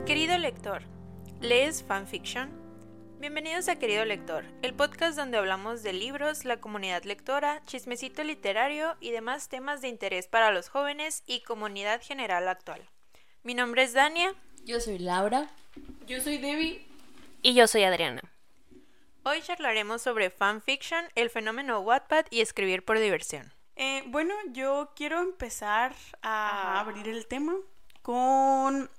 Querido lector, ¿lees fanfiction? Bienvenidos a Querido Lector, el podcast donde hablamos de libros, la comunidad lectora, chismecito literario y demás temas de interés para los jóvenes y comunidad general actual. Mi nombre es Dania. Yo soy Laura. Yo soy Debbie. Y yo soy Adriana. Hoy charlaremos sobre fanfiction, el fenómeno Wattpad y escribir por diversión. Bueno, yo quiero empezar a abrir el tema con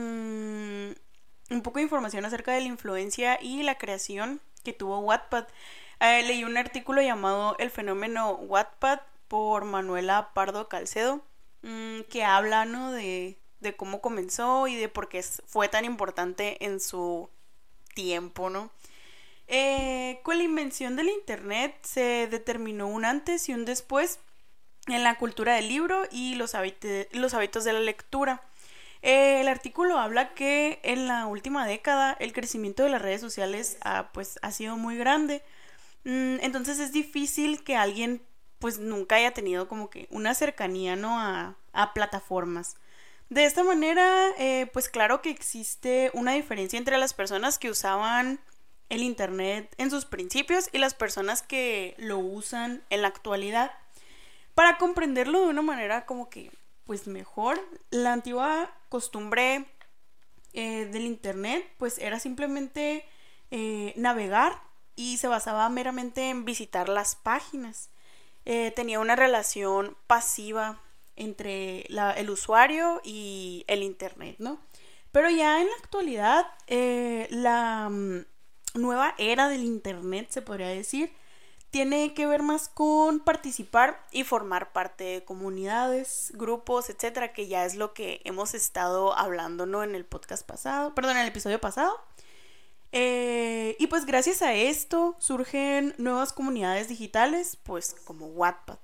un poco de información acerca de la influencia y la creación que tuvo Wattpad. Leí un artículo llamado El fenómeno Wattpad por Manuela Pardo Calcedo, que habla, ¿no?, de cómo comenzó y de por qué fue tan importante en su tiempo, ¿no? Con la invención del internet se determinó un antes y un después en la cultura del libro y los hábitos de la lectura. El artículo habla que en la última década el crecimiento de las redes sociales ha sido muy grande. Entonces es difícil que alguien pues nunca haya tenido como que una cercanía, ¿no?, a plataformas. De esta manera, pues claro que existe una diferencia entre las personas que usaban el internet en sus principios y las personas que lo usan en la actualidad. Para comprenderlo de una manera como que pues mejor, la antigua costumbre del internet pues era simplemente navegar y se basaba meramente en visitar las páginas. Tenía una relación pasiva entre el usuario y el internet, ¿no? Pero ya en la actualidad, la nueva era del internet, se podría decir, tiene que ver más con participar y formar parte de comunidades, grupos, etcétera, que ya es lo que hemos estado hablando, ¿no?, en el episodio pasado. Y pues gracias a esto surgen nuevas comunidades digitales, pues como Wattpad.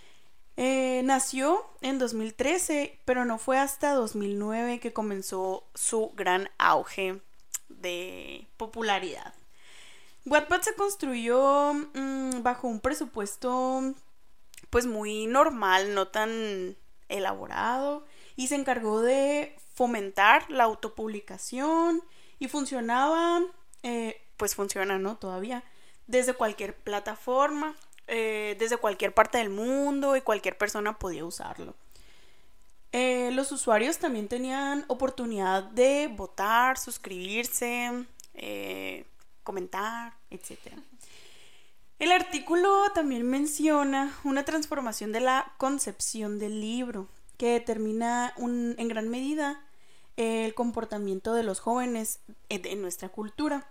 Nació en 2013, pero no fue hasta 2009 que comenzó su gran auge de popularidad. Wattpad se construyó bajo un presupuesto pues muy normal, no tan elaborado, y se encargó de fomentar la autopublicación y funcionaba, pues funciona, ¿no?, todavía, desde cualquier plataforma, desde cualquier parte del mundo, y cualquier persona podía usarlo. Los usuarios también tenían oportunidad de votar, suscribirse, comentar, etc. El artículo también menciona una transformación de la concepción del libro que determina en gran medida el comportamiento de los jóvenes en nuestra cultura.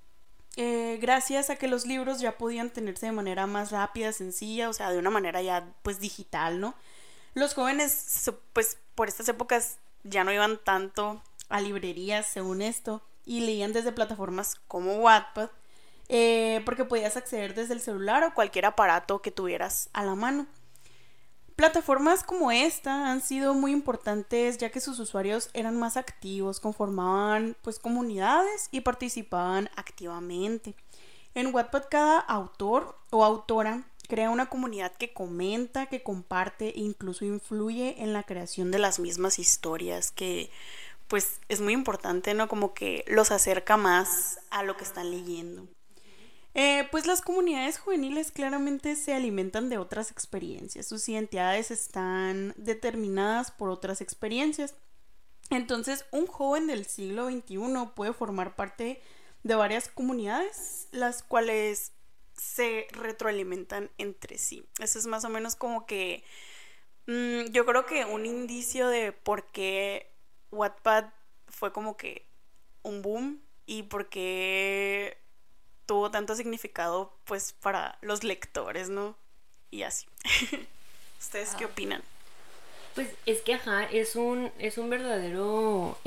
Gracias a que los libros ya podían tenerse de manera más rápida, sencilla, o sea, de una manera ya pues digital, ¿no? Los jóvenes pues por estas épocas ya no iban tanto a librerías, según esto, y leían desde plataformas como Wattpad, porque podías acceder desde el celular o cualquier aparato que tuvieras a la mano. Plataformas como esta han sido muy importantes ya que sus usuarios eran más activos, conformaban pues comunidades y participaban activamente. En Wattpad cada autor o autora crea una comunidad que comenta, que comparte e incluso influye en la creación de las mismas historias, que pues es muy importante, ¿no?, como que los acerca más a lo que están leyendo. Pues las comunidades juveniles claramente se alimentan de otras experiencias, sus identidades están determinadas por otras experiencias. Entonces un joven del siglo XXI puede formar parte de varias comunidades, las cuales se retroalimentan entre sí. Eso es más o menos como que yo creo que un indicio de por qué Wattpad fue como que un boom y por qué tuvo tanto significado pues para los lectores, ¿no? Y así. ¿Ustedes qué opinan? Pues es que es un verdadero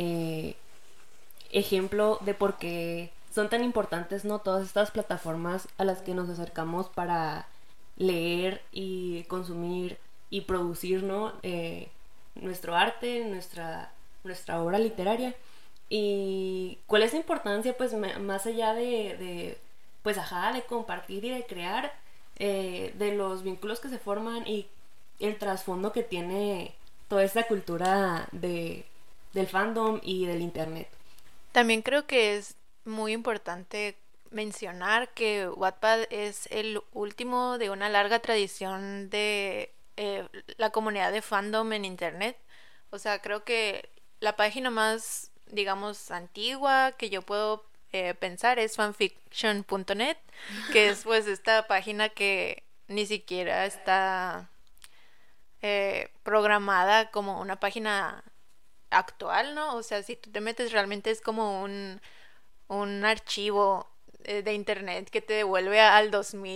ejemplo de por qué son tan importantes, ¿no?, todas estas plataformas a las que nos acercamos para leer y consumir y producir, ¿no?, nuestro arte, nuestra obra literaria. Y cuál es la importancia, pues más allá de compartir y de crear, de los vínculos que se forman y el trasfondo que tiene toda esta cultura del fandom y del internet. También creo que es muy importante mencionar que Wattpad es el último de una larga tradición de la comunidad de fandom en internet. O sea, creo que la página más, digamos, antigua que yo puedo pensar es fanfiction.net, que es pues esta página que ni siquiera está programada como una página actual, ¿no? O sea, si tú te metes realmente es como un archivo de internet que te devuelve al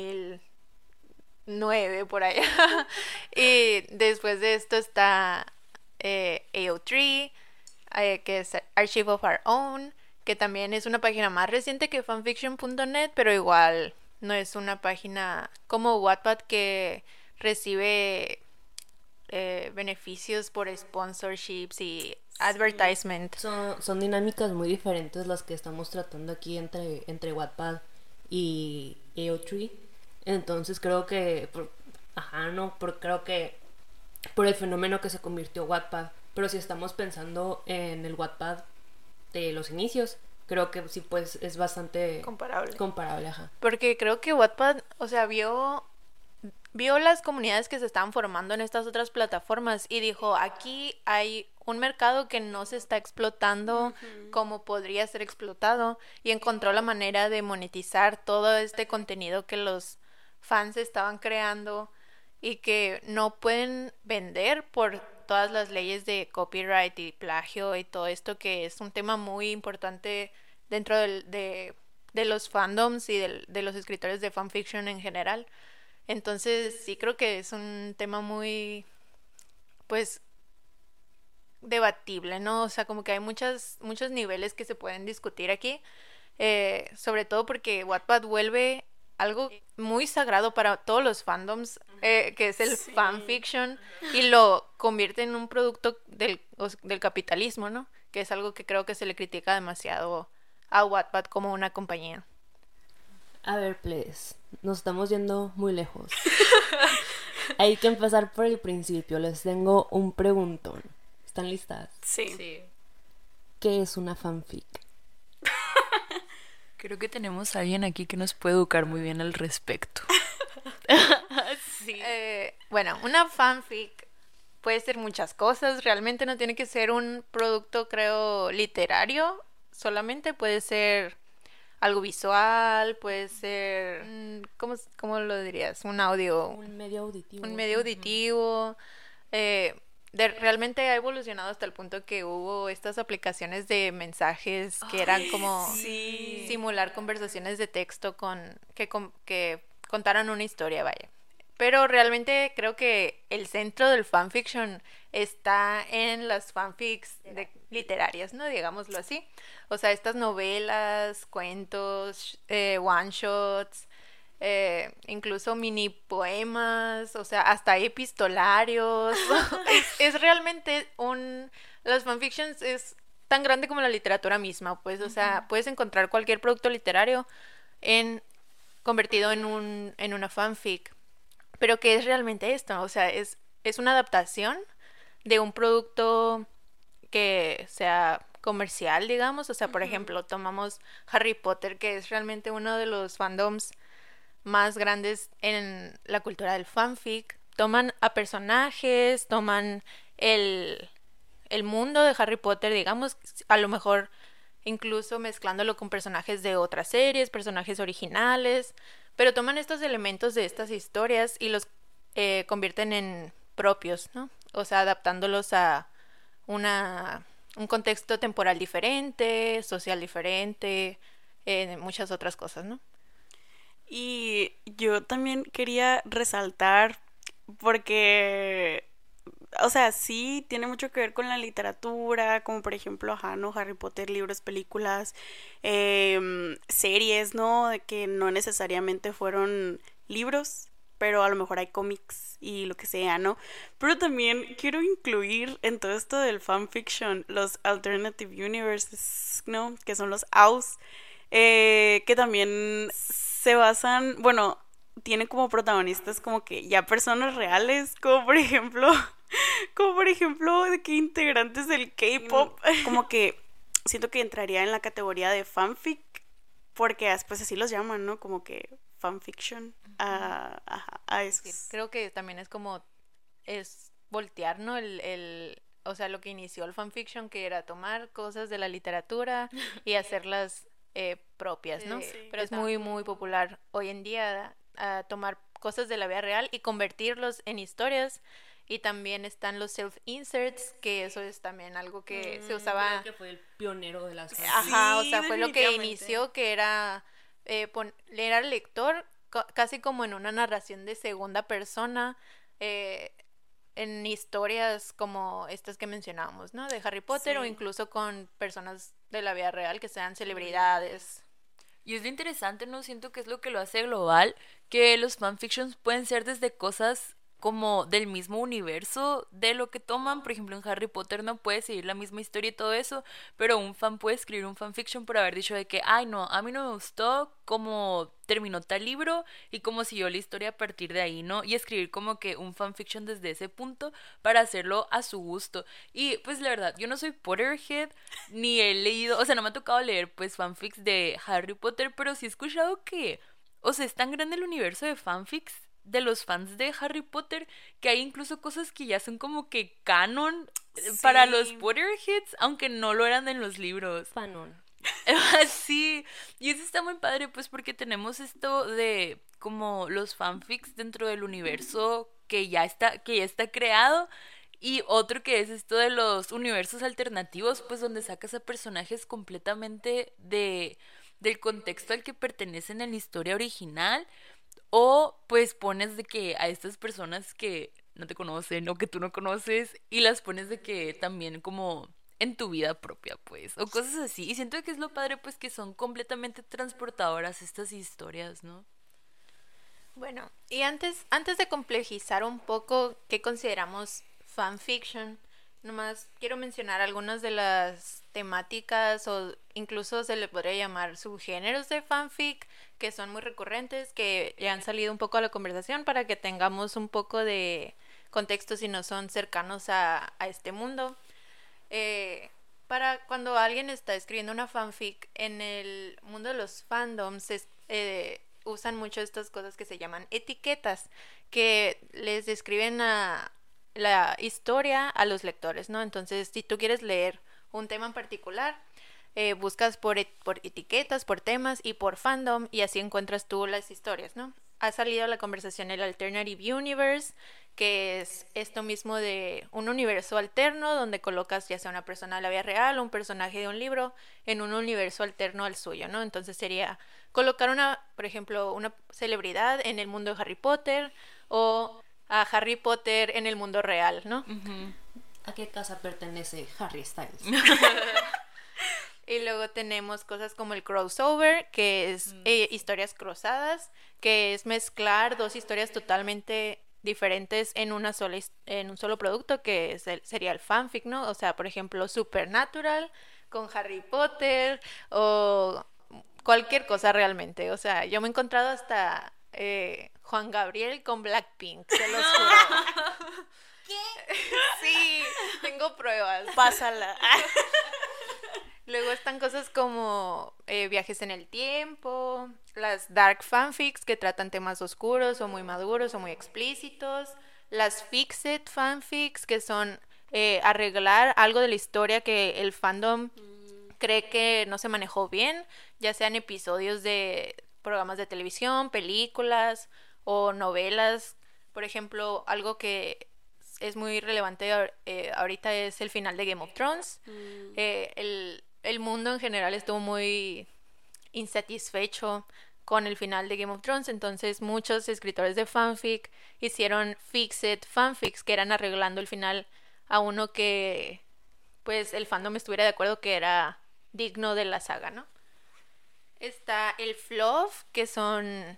2009 por allá. Y después de esto está AO3, que es Archive of Our Own, que también es una página más reciente que fanfiction.net, pero igual no es una página como Wattpad que recibe beneficios por sponsorships y advertisement. Son dinámicas muy diferentes las que estamos tratando aquí entre Wattpad y AO3. Entonces creo que creo que por el fenómeno que se convirtió Wattpad, pero si estamos pensando en el Wattpad de los inicios, creo que sí, pues es bastante comparable, ajá. Porque creo que Wattpad, o sea, vio las comunidades que se estaban formando en estas otras plataformas y dijo, aquí hay un mercado que no se está explotando como podría ser explotado, y encontró la manera de monetizar todo este contenido que los fans estaban creando y que no pueden vender por todas las leyes de copyright y plagio y todo esto, que es un tema muy importante dentro de los fandoms y de los escritores de fanfiction en general. Entonces sí creo que es un tema muy, pues, debatible, ¿no? O sea, como que hay muchos niveles que se pueden discutir aquí, sobre todo porque Wattpad vuelve algo muy sagrado para todos los fandoms, que es el fanfiction, y lo convierte en un producto del capitalismo, ¿no? Que es algo que creo que se le critica demasiado a Wattpad como una compañía. A ver, please, nos estamos yendo muy lejos. Hay que empezar por el principio. Les tengo un preguntón. ¿Están listas? Sí. ¿Qué es una fanfic? Creo que tenemos a alguien aquí que nos puede educar muy bien al respecto. Sí. Bueno, una fanfic puede ser muchas cosas. Realmente no tiene que ser un producto, creo, literario. Solamente puede ser algo visual, puede ser, ¿cómo lo dirías? Un audio. Un medio auditivo. Un medio auditivo. Realmente ha evolucionado hasta el punto que hubo estas aplicaciones de mensajes que eran como simular conversaciones de texto que contaran una historia, vaya. Pero realmente creo que el centro del fanfiction está en las fanfics literarias, ¿no? Digámoslo así. O sea, estas novelas, cuentos, one-shots, incluso mini poemas, o sea, hasta epistolarios. es realmente las fanfictions es tan grande como la literatura misma, pues, o sea, puedes encontrar cualquier producto literario convertido en una fanfic. Pero ¿qué es realmente esto? O sea, es una adaptación de un producto que sea comercial, digamos. O sea, por ejemplo, tomamos Harry Potter, que es realmente uno de los fandoms más grandes en la cultura del fanfic. Toman a personajes, toman el mundo de Harry Potter, digamos, a lo mejor incluso mezclándolo con personajes de otras series, personajes originales, pero toman estos elementos de estas historias y los convierten en propios, ¿no? O sea, adaptándolos a un contexto temporal diferente, social diferente, muchas otras cosas, ¿no? Y yo también quería resaltar, porque, o sea, sí tiene mucho que ver con la literatura, como por ejemplo, ¿no? Harry Potter, libros, películas, series, ¿no? De que no necesariamente fueron libros, pero a lo mejor hay cómics y lo que sea, ¿no? Pero también quiero incluir en todo esto del fanfiction los alternative universes, ¿no? Que son los AUs, que también se basan, bueno, tienen como protagonistas como que ya personas reales, como por ejemplo de que integrantes del K-pop, como que siento que entraría en la categoría de fanfic, porque pues así los llaman, ¿no? Como que fanfiction a esos. Sí, creo que también es como, es voltear, ¿no? O sea, lo que inició el fanfiction, que era tomar cosas de la literatura y hacerlas propias, ¿no? Sí. Pero es muy, muy popular hoy en día tomar cosas de la vida real y convertirlos en historias. Y también están los self-inserts, que eso es también algo que se usaba... Creo que fue el pionero de las Ajá, o Sí, sea, fue lo que definitivamente. inició, que era leer al lector casi como en una narración de segunda persona, en historias como estas que mencionábamos, ¿no? De Harry Potter, Sí. o incluso con personas de la vida real que sean celebridades. Y es lo interesante, ¿no? Siento que es lo que lo hace global, que los fanfictions pueden ser desde cosas como del mismo universo de lo que toman. Por ejemplo, en Harry Potter no puede seguir la misma historia y todo eso, pero un fan puede escribir un fanfiction por haber dicho de que, ay, no, a mí no me gustó cómo terminó tal libro y cómo siguió la historia a partir de ahí, ¿no? Y escribir como que un fanfiction desde ese punto para hacerlo a su gusto. Y pues la verdad, yo no soy Potterhead, ni he leído, o sea, no me ha tocado leer pues fanfics de Harry Potter, pero sí he escuchado que, o sea, es tan grande el universo de fanfics de los fans de Harry Potter que hay incluso cosas que ya son como que canon para los Sí. Potterheads, aunque no lo eran en los libros. Fanon. Sí, y eso está muy padre, pues porque tenemos esto de como los fanfics dentro del universo que ya está creado. Y otro que es esto de los universos alternativos, pues donde sacas a personajes completamente del contexto al que pertenecen en la historia original. O pues pones de que a estas personas que no te conocen o que tú no conoces y las pones de que también como en tu vida propia, pues, o cosas así. Y siento que es lo padre, pues, que son completamente transportadoras estas historias, ¿no? Bueno, y antes de complejizar un poco qué consideramos fanfiction, nomás quiero mencionar algunas de las temáticas, o incluso se le podría llamar subgéneros de fanfic, que son muy recurrentes, que ya han salido un poco a la conversación para que tengamos un poco de contexto si no son cercanos a este mundo. Para cuando alguien está escribiendo una fanfic, en el mundo de los fandoms usan mucho estas cosas que se llaman etiquetas, que les describen la historia a los lectores, ¿no? Entonces, si tú quieres leer un tema en particular, buscas por etiquetas, por temas y por fandom, y así encuentras tú las historias, ¿no? Ha salido a la conversación el Alternative Universe, que es esto mismo de un universo alterno donde colocas ya sea una persona de la vida real o un personaje de un libro en un universo alterno al suyo, ¿no? Entonces sería colocar por ejemplo, una celebridad en el mundo de Harry Potter, o a Harry Potter en el mundo real, ¿no? ¿A qué casa pertenece Harry Styles? Y luego tenemos cosas como el crossover, que es historias cruzadas, que es mezclar dos historias totalmente diferentes en en un solo producto, que sería el fanfic, ¿no? O sea, por ejemplo, Supernatural con Harry Potter, o cualquier cosa realmente. O sea, yo me he encontrado hasta Juan Gabriel con Blackpink, se los juro. ¿Qué? Sí, tengo pruebas. Pásala. Luego están cosas como viajes en el tiempo, las dark fanfics que tratan temas oscuros o muy maduros o muy explícitos, las fixed fanfics que son arreglar algo de la historia que el fandom cree que no se manejó bien, ya sean episodios de programas de televisión, películas o novelas. Por ejemplo, algo que es muy relevante ahorita es el final de Game of Thrones. El mundo en general estuvo muy insatisfecho con el final de Game of Thrones, entonces muchos escritores de fanfic hicieron fixed fanfics que eran arreglando el final a uno que pues el fandom estuviera de acuerdo que era digno de la saga, ¿no? Está el fluff, que son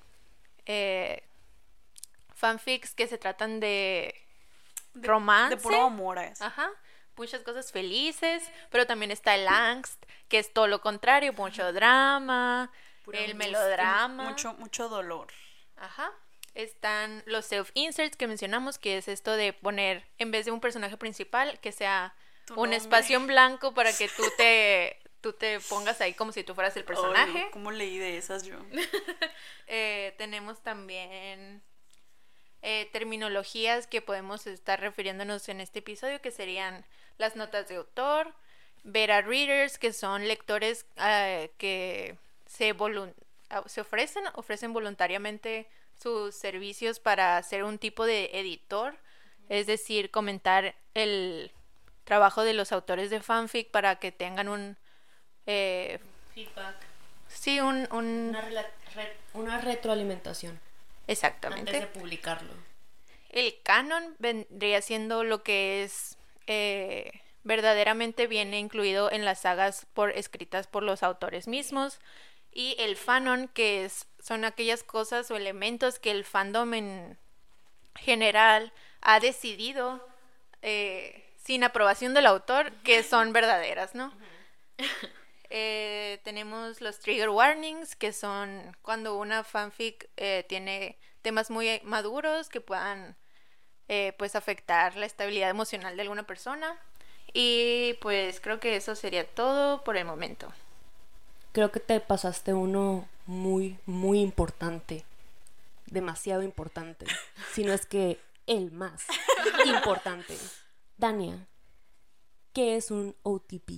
fanfics que se tratan de romance. De puro amor a eso. Ajá, muchas cosas felices, pero también está el angst, que es todo lo contrario, mucho drama, el melodrama. Mucho dolor. Ajá. Están los self-inserts que mencionamos, que es esto de poner, en vez de un personaje principal, que sea Tu un nombre. espacio en blanco para que tú tú te pongas ahí como si tú fueras el personaje. Ay, ¿cómo leí de esas yo? Tenemos también terminologías que podemos estar refiriéndonos en este episodio, que serían las notas de autor, beta readers, que son lectores que se ofrecen voluntariamente sus servicios para ser un tipo de editor, es decir, comentar el trabajo de los autores de fanfic para que tengan un Feedback. sí, Una retroalimentación exactamente. antes de publicarlo. El canon vendría siendo lo que es verdaderamente viene incluido en las sagas escritas por los autores mismos, y el fanon, que son aquellas cosas o elementos que el fandom en general ha decidido sin aprobación del autor que son verdaderas, ¿no? Tenemos los trigger warnings, que son cuando una fanfic tiene temas muy maduros que puedan pues afectar la estabilidad emocional de alguna persona. Y pues creo que eso sería todo por el momento. Creo que te pasaste uno muy, muy importante. Demasiado importante. Si no es que el más importante. Dania, ¿qué es un OTP?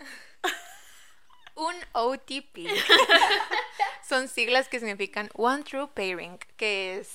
Un OTP son siglas que significan One True Pairing, que es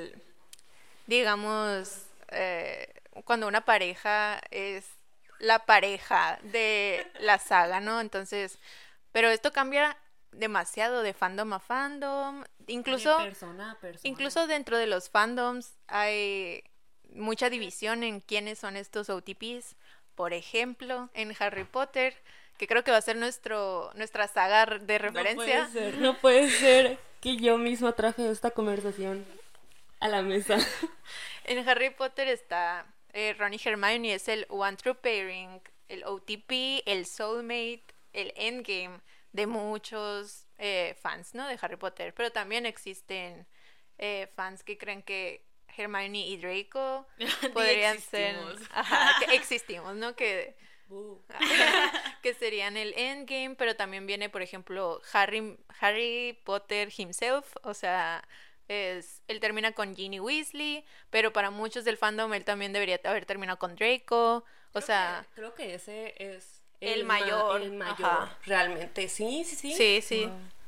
digamos, cuando una pareja es la pareja de la saga, ¿no? Entonces, pero esto cambia demasiado de fandom a fandom, incluso De persona a persona. incluso dentro de los fandoms hay mucha división en quiénes son estos OTPs. Por ejemplo, en Harry Potter, que creo que va a ser nuestra saga de referencia. No puede ser que yo misma traje esta conversación a la mesa. En Harry Potter está Ron y Hermione, es el One True Pairing, el OTP, el Soulmate, el Endgame de muchos fans, ¿no? De Harry Potter. Pero también existen fans que creen que Hermione y Draco podrían ser... Ajá, que existimos, ¿no? Que serían el Endgame, pero también viene, por ejemplo, Harry Potter himself, o sea, él termina con Ginny Weasley, pero para muchos del fandom él también debería haber terminado con Draco, Creo que ese es el mayor. Ajá. Realmente, sí. Sí.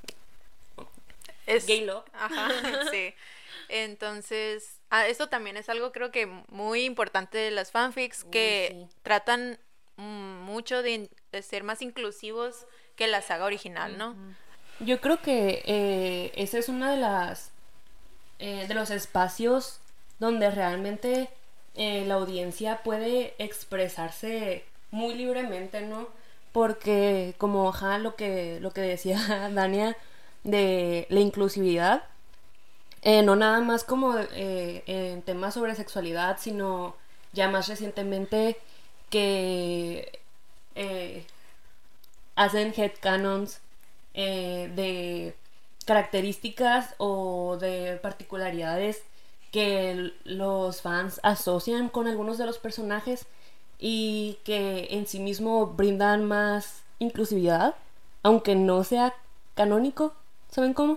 Es Gay love. Ajá, sí. Entonces, esto también es algo creo que muy importante de las fanfics, que sí. tratan mucho de ser más inclusivos que la saga original, ¿no? Yo creo que ese es una de los espacios donde realmente la audiencia puede expresarse muy libremente, ¿no? Porque como lo que decía Dania de la inclusividad, no nada más como en temas sobre sexualidad, sino ya más recientemente que hacen headcanons de características o de particularidades que los fans asocian con algunos de los personajes y que en sí mismo brindan más inclusividad, aunque no sea canónico. ¿Saben cómo?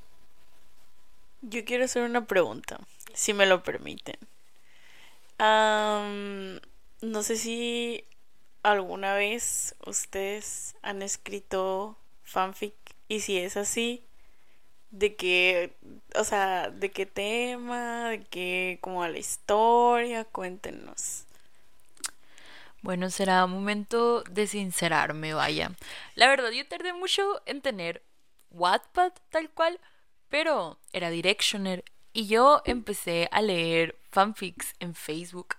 Yo quiero hacer una pregunta, si me lo permiten. No sé si alguna vez ustedes han escrito fanfic, y si es así, de qué, o sea, de qué tema, de qué, como la historia, cuéntenos. Bueno, será momento de sincerarme, vaya. La verdad, yo tardé mucho en tener Wattpad tal cual, pero era Directioner y yo empecé a leer fanfics en Facebook.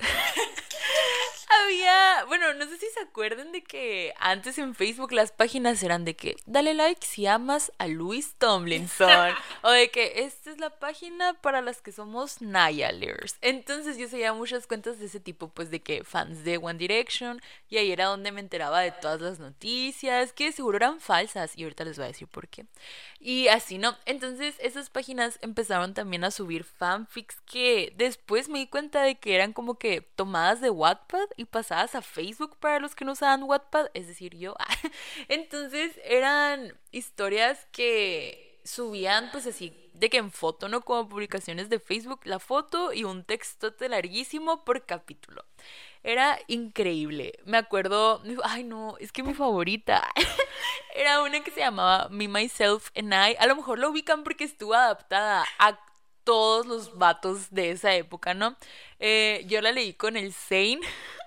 Bueno, no sé si se acuerdan de que antes en Facebook las páginas eran de que dale like si amas a Louis Tomlinson o de que esta es la página para las que somos Nayalers. Entonces yo seguía muchas cuentas de ese tipo, pues de que fans de One Direction, y ahí era donde me enteraba de todas las noticias que seguro eran falsas, y ahorita les voy a decir por qué. Y así, ¿no? Entonces esas páginas empezaron también a subir fanfics que después me di cuenta de que eran como que tomadas de Wattpad y pasadas a Facebook para los que no usaban Wattpad, es decir, yo. Entonces eran historias que subían pues así, de que en foto, ¿no? Como publicaciones de Facebook, la foto y un textote larguísimo por capítulo. Era increíble. Me acuerdo, ay no, es que mi favorita era una que se llamaba Me, Myself and I. A lo mejor lo ubican porque estuvo adaptada a todos los vatos de esa época, ¿no? Yo la leí con el Zayn,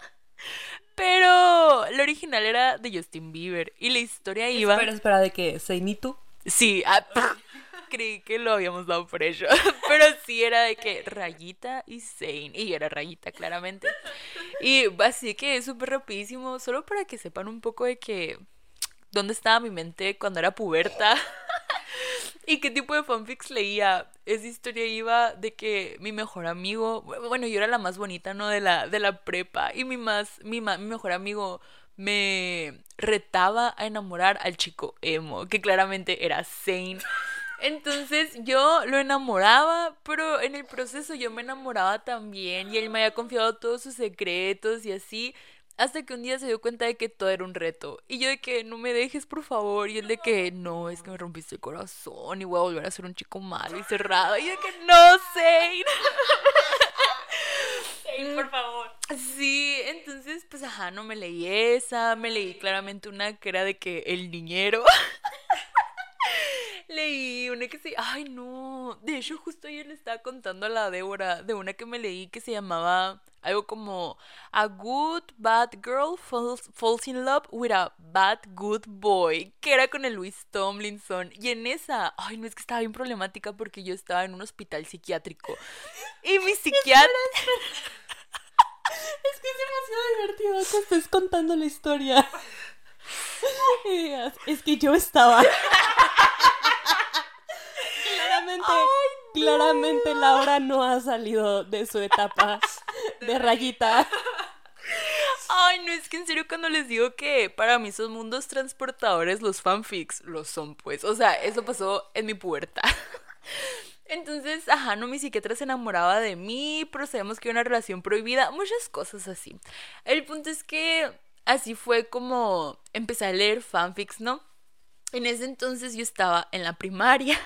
pero la original era de Justin Bieber y la historia iba... Espera, ¿de qué? ¿Zayn y tú? Sí, creí que lo habíamos dado por ello, pero sí era de que Rayita y Zayn, y yo era Rayita claramente, y así que súper rapidísimo, solo para que sepan un poco de que dónde estaba mi mente cuando era puberta y qué tipo de fanfics leía. Esa historia iba de que mi mejor amigo, bueno, yo era la más bonita, ¿no? De la prepa, y mi mejor amigo me retaba a enamorar al chico emo, que claramente era Zayn. Entonces yo lo enamoraba, pero en el proceso yo me enamoraba también, y él me había confiado todos sus secretos y así, hasta que un día se dio cuenta de que todo era un reto. Y yo de que no me dejes, por favor. Y él de que no, es que me rompiste el corazón y voy a volver a ser un chico malo y cerrado. Y yo de que no, Zayn. Zayn, por favor. Sí, entonces pues ajá, no me leí esa, me leí claramente una que era de que el niñero. Leí una que se... Ay, no. De hecho, justo ayer le estaba contando a la Débora de una que me leí que se llamaba algo como A Good Bad Girl falls in Love with a Bad Good Boy, que era con el Louis Tomlinson. Y en esa, ay, no, es que estaba bien problemática porque yo estaba en un hospital psiquiátrico. Y mi psiquiatra... Es que es demasiado divertido que estés contando la historia. Y digas, es que yo estaba... Claramente Laura no ha salido de su etapa de Rayita. Ay, no, es que en serio cuando les digo que para mí son mundos transportadores los fanfics, lo son pues. O sea, eso pasó en mi pubertad. Entonces, ajá, no, mi psiquiatra se enamoraba de mí, pero sabemos que era una relación prohibida, muchas cosas así. El punto es que así fue como empecé a leer fanfics, ¿no? En ese entonces yo estaba en la primaria.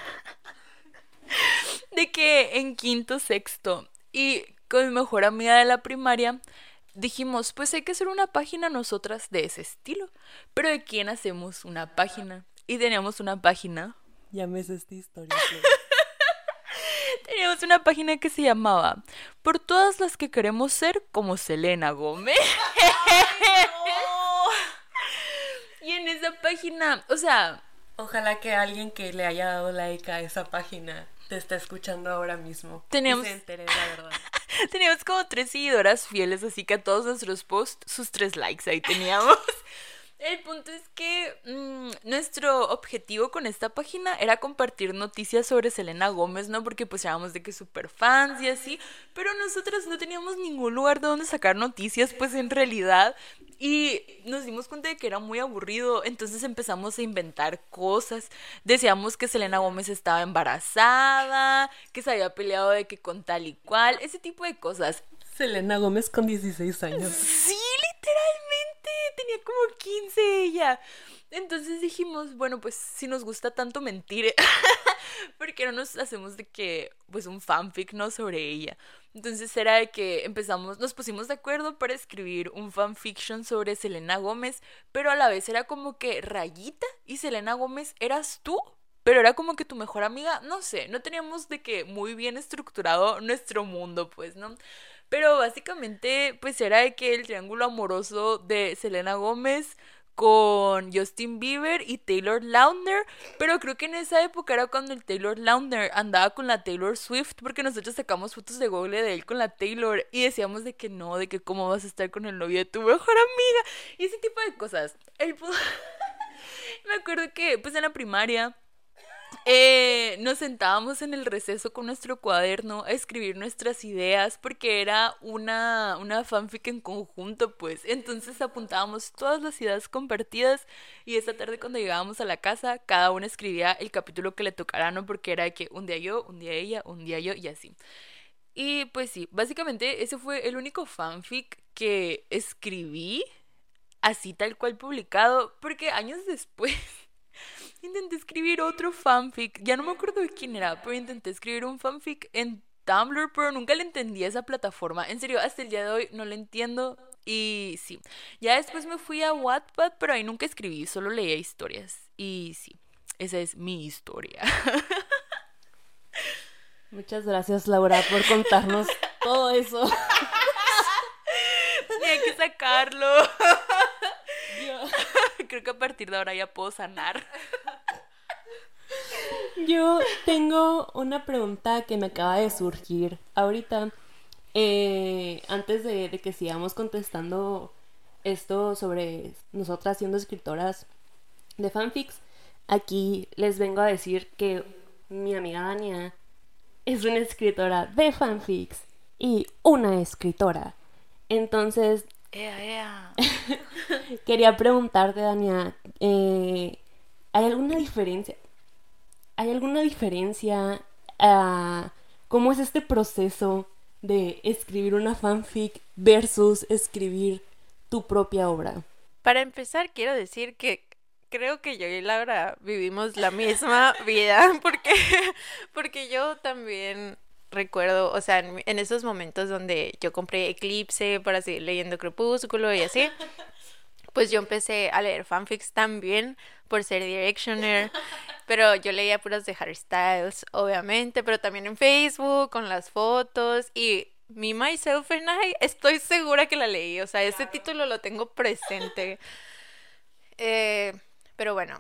De que en quinto, sexto, y con mi mejor amiga de la primaria dijimos, pues hay que hacer una página nosotras de ese estilo. Pero ¿de quién hacemos una página? Y teníamos una página. Ya me sé esta historia. Teníamos una página que se llamaba Por todas las que queremos ser como Selena Gómez. Ay, no. Y en esa página, o sea... Ojalá que alguien que le haya dado like a esa página te está escuchando ahora mismo. Teníamos... Y se entere la verdad. Teníamos como 3 seguidoras fieles, así que a todos nuestros posts, sus 3 likes ahí teníamos. El punto es que nuestro objetivo con esta página era compartir noticias sobre Selena Gómez, ¿no? Porque pues éramos de que súper fans y así, pero nosotras no teníamos ningún lugar de donde sacar noticias, pues en realidad, y nos dimos cuenta de que era muy aburrido, entonces empezamos a inventar cosas. Decíamos que Selena Gómez estaba embarazada, que se había peleado de que con tal y cual, ese tipo de cosas. Selena Gómez con 16 años. Sí, literalmente, tenía como 15 ella. Entonces dijimos, bueno, pues si nos gusta tanto mentir, ¿por qué no nos hacemos de que, pues un fanfic, ¿no? Sobre ella. Entonces era de que nos pusimos de acuerdo para escribir un fanfiction sobre Selena Gómez, pero a la vez era como que Rayita y Selena Gómez eras tú. Pero era como que tu mejor amiga, no sé, no teníamos de que muy bien estructurado nuestro mundo, pues, ¿no? Pero básicamente, pues era de que el triángulo amoroso de Selena Gómez con Justin Bieber y Taylor Lautner, pero creo que en esa época era cuando el Taylor Lautner andaba con la Taylor Swift, porque nosotros sacamos fotos de Google de él con la Taylor y decíamos de que no, de que cómo vas a estar con el novio de tu mejor amiga y ese tipo de cosas. Me acuerdo que pues en la primaria nos sentábamos en el receso con nuestro cuaderno a escribir nuestras ideas porque era una fanfic en conjunto, pues. Entonces apuntábamos todas las ideas compartidas y esa tarde cuando llegábamos a la casa cada una escribía el capítulo que le tocara, ¿no? Porque era de que un día yo, un día ella, un día yo y así. Y pues sí, básicamente ese fue el único fanfic que escribí, así tal cual publicado, porque años después intenté escribir otro fanfic, ya no me acuerdo de quién era, pero intenté escribir un fanfic en Tumblr, pero nunca le entendí a esa plataforma. En serio, hasta el día de hoy no lo entiendo. Y sí, ya después me fui a Wattpad, pero ahí nunca escribí, solo leía historias. Y sí, esa es mi historia. Muchas gracias, Laura, por contarnos todo eso. Tenía que sacarlo. Yo, Creo que a partir de ahora ya puedo sanar. yo tengo una pregunta que me acaba de surgir ahorita. Antes de que sigamos contestando esto sobre nosotras siendo escritoras de fanfics, aquí les vengo a decir que mi amiga Dania es una escritora de fanfics y una escritora. Entonces, Ea. quería preguntarte, Dania, ¿hay alguna diferencia? ¿Hay alguna diferencia a cómo es este proceso de escribir una fanfic versus escribir tu propia obra? Para empezar, quiero decir que creo que yo y Laura vivimos la misma vida, porque yo también recuerdo, o sea, en esos momentos donde yo compré Eclipse para seguir leyendo Crepúsculo y así, pues yo empecé a leer fanfics también por ser Directioner, pero yo leía puras de Harry Styles, obviamente, pero también en Facebook, con las fotos y Me, Myself and I, estoy segura que la leí, o sea, ese título lo tengo presente. Pero bueno,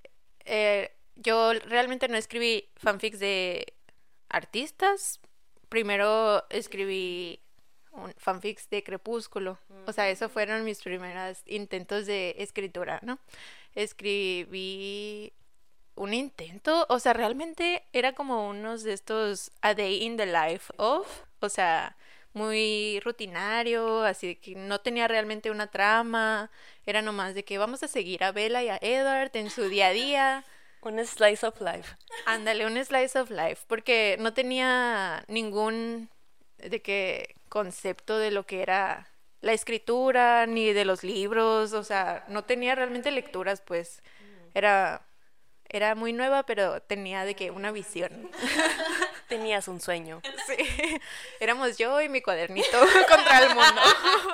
yo realmente no escribí fanfics de artistas. Primero escribí fanfics de Crepúsculo. O sea, esos fueron mis primeros intentos de escritura, ¿no? Escribí un intento, o sea, realmente era como unos de estos A Day in the Life of, o sea, muy rutinario, así de que no tenía realmente una trama, era nomás de que vamos a seguir a Bella y a Edward en su día a día. Un slice of life. Ándale, un slice of life, porque no tenía ningún de que concepto de lo que era la escritura, ni de los libros, o sea, no tenía realmente lecturas, pues era muy nueva, pero tenía de que una visión. Tenías un sueño. Sí, éramos yo y mi cuadernito contra el mundo.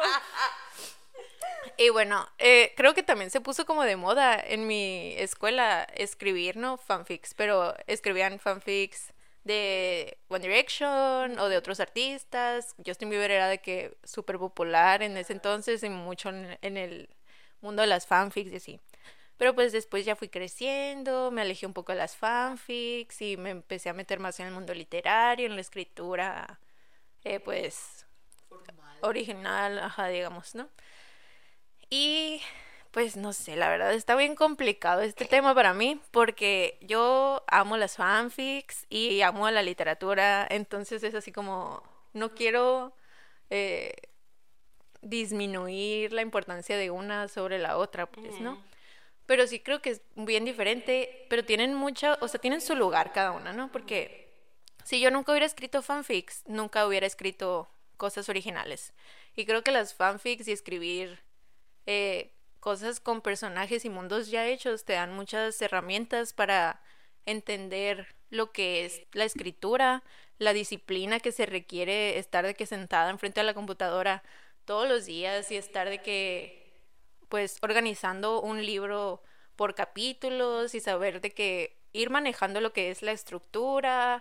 Y bueno, creo que también se puso como de moda en mi escuela escribir, ¿no? Fanfics, pero escribían fanfics de One Direction o de otros artistas. Justin Bieber era de que súper popular en ese entonces y mucho en el mundo de las fanfics y así. Pero pues después ya fui creciendo, me alejé un poco de las fanfics y me empecé a meter más en el mundo literario, en la escritura, pues, original, ajá, digamos, ¿no? Y pues no sé, la verdad está bien complicado este tema para mí porque yo amo las fanfics y amo la literatura, entonces es así como no quiero eh, disminuir la importancia de una sobre la otra, pues, ¿no? Pero sí creo que es bien diferente, pero tienen mucha, o sea, tienen su lugar cada una, ¿no? Porque si yo nunca hubiera escrito fanfics, nunca hubiera escrito cosas originales. Y creo que las fanfics y escribir cosas con personajes y mundos ya hechos te dan muchas herramientas para entender lo que es la escritura, la disciplina que se requiere estar de que sentada enfrente de la computadora todos los días y estar de que pues organizando un libro por capítulos y saber de que ir manejando lo que es la estructura,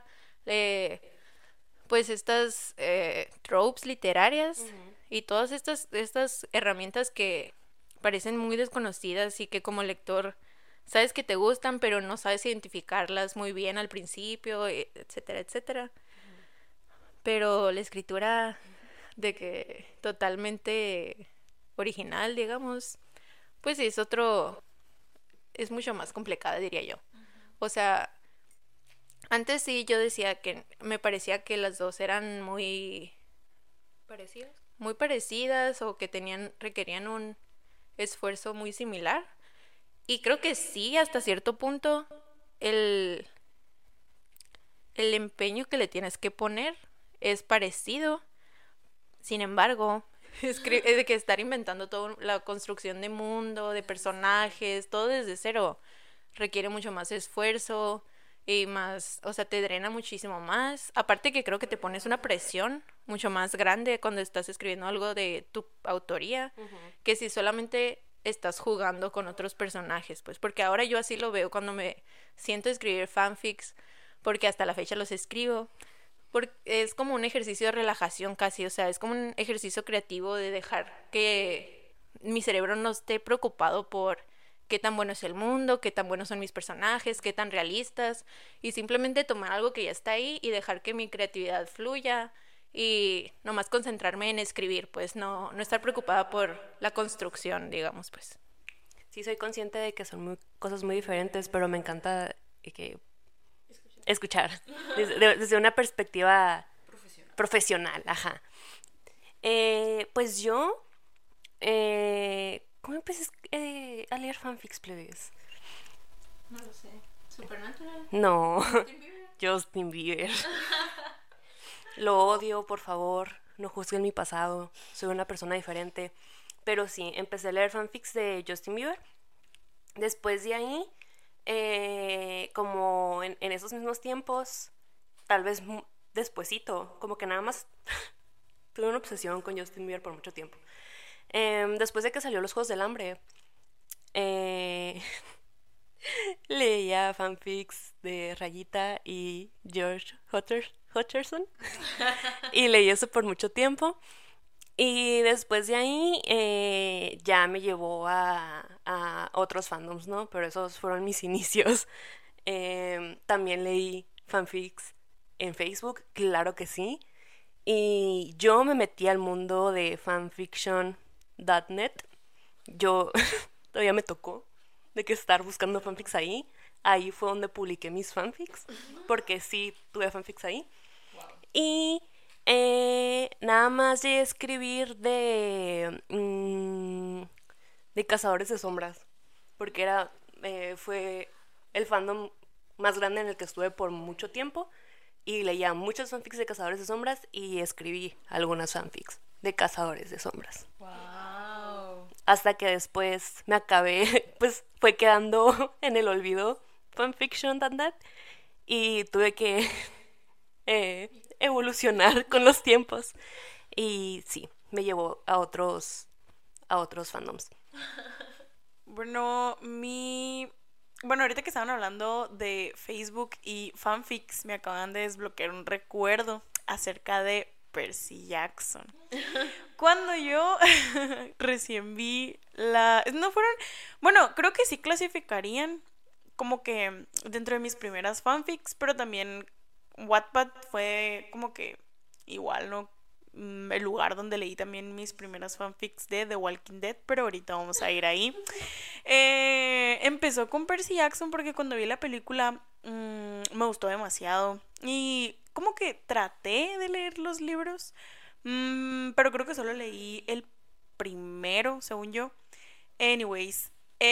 pues estas tropes literarias y todas estas herramientas que parecen muy desconocidas y que como lector sabes que te gustan pero no sabes identificarlas muy bien al principio, etcétera, etcétera. Pero la escritura de que totalmente original, digamos, pues es mucho más complicada, diría yo. O sea, antes sí yo decía que me parecía que las dos eran muy parecidas o que requerían un esfuerzo muy similar. Y creo que sí, hasta cierto punto, el empeño que le tienes que poner es parecido. Sin embargo, es de que estar inventando toda la construcción de mundo, de personajes, todo desde cero, requiere mucho más esfuerzo y más, o sea, te drena muchísimo más. Aparte que creo que te pones una presión mucho más grande cuando estás escribiendo algo de tu autoría, que si solamente estás jugando con otros personajes, pues, porque ahora yo así lo veo cuando me siento a escribir fanfics, porque hasta la fecha los escribo. Porque es como un ejercicio de relajación casi, o sea, es como un ejercicio creativo de dejar que mi cerebro no esté preocupado por qué tan bueno es el mundo, qué tan buenos son mis personajes, qué tan realistas, y simplemente tomar algo que ya está ahí y dejar que mi creatividad fluya y nomás concentrarme en escribir, pues no estar preocupada por la construcción, digamos, pues. Sí, soy consciente de que son cosas muy diferentes, pero me encanta que escuchar desde una perspectiva profesional, ajá. Pues yo, ¿cómo empecé a leer fanfics, plebes? No lo sé. ¿Supernatural? No, Justin Bieber. Lo odio, por favor, no juzguen mi pasado, soy una persona diferente. Pero sí, empecé a leer fanfics de Justin Bieber. Después de ahí, como en esos mismos tiempos, tal vez despuesito, como que nada más tuve una obsesión con Justin Bieber por mucho tiempo. Después de que salió Los Juegos del Hambre, leía fanfics de Rayita y George Hutcherson y leí eso por mucho tiempo. Y después de ahí ya me llevó a otros fandoms, ¿no? Pero esos fueron mis inicios. También leí fanfics en Facebook, claro que sí. Y yo me metí al mundo de fanfiction.net. Yo todavía me tocó de que estar buscando fanfics ahí. Ahí fue donde publiqué mis fanfics, porque sí tuve fanfics ahí. Wow. Y nada más de escribir de Cazadores de Sombras, porque fue el fandom más grande en el que estuve por mucho tiempo, y leía muchos fanfics de Cazadores de Sombras y escribí algunas fanfics de Cazadores de Sombras. Wow. Hasta que después me acabé, pues fue quedando en el olvido fanfiction.net y tuve que evolucionar con los tiempos. Y sí, me llevó a otros fandoms. Bueno, ahorita que estaban hablando de Facebook y fanfics, me acaban de desbloquear un recuerdo acerca de Percy Jackson. Cuando yo recién vi creo que sí clasificarían como que dentro de mis primeras fanfics, pero también Wattpad fue como que igual, ¿no? El lugar donde leí también mis primeras fanfics de The Walking Dead, pero ahorita vamos a ir ahí. Empezó con Percy Jackson porque cuando vi la película me gustó demasiado y como que traté de leer los libros, pero creo que solo leí el primero, según yo. Anyways,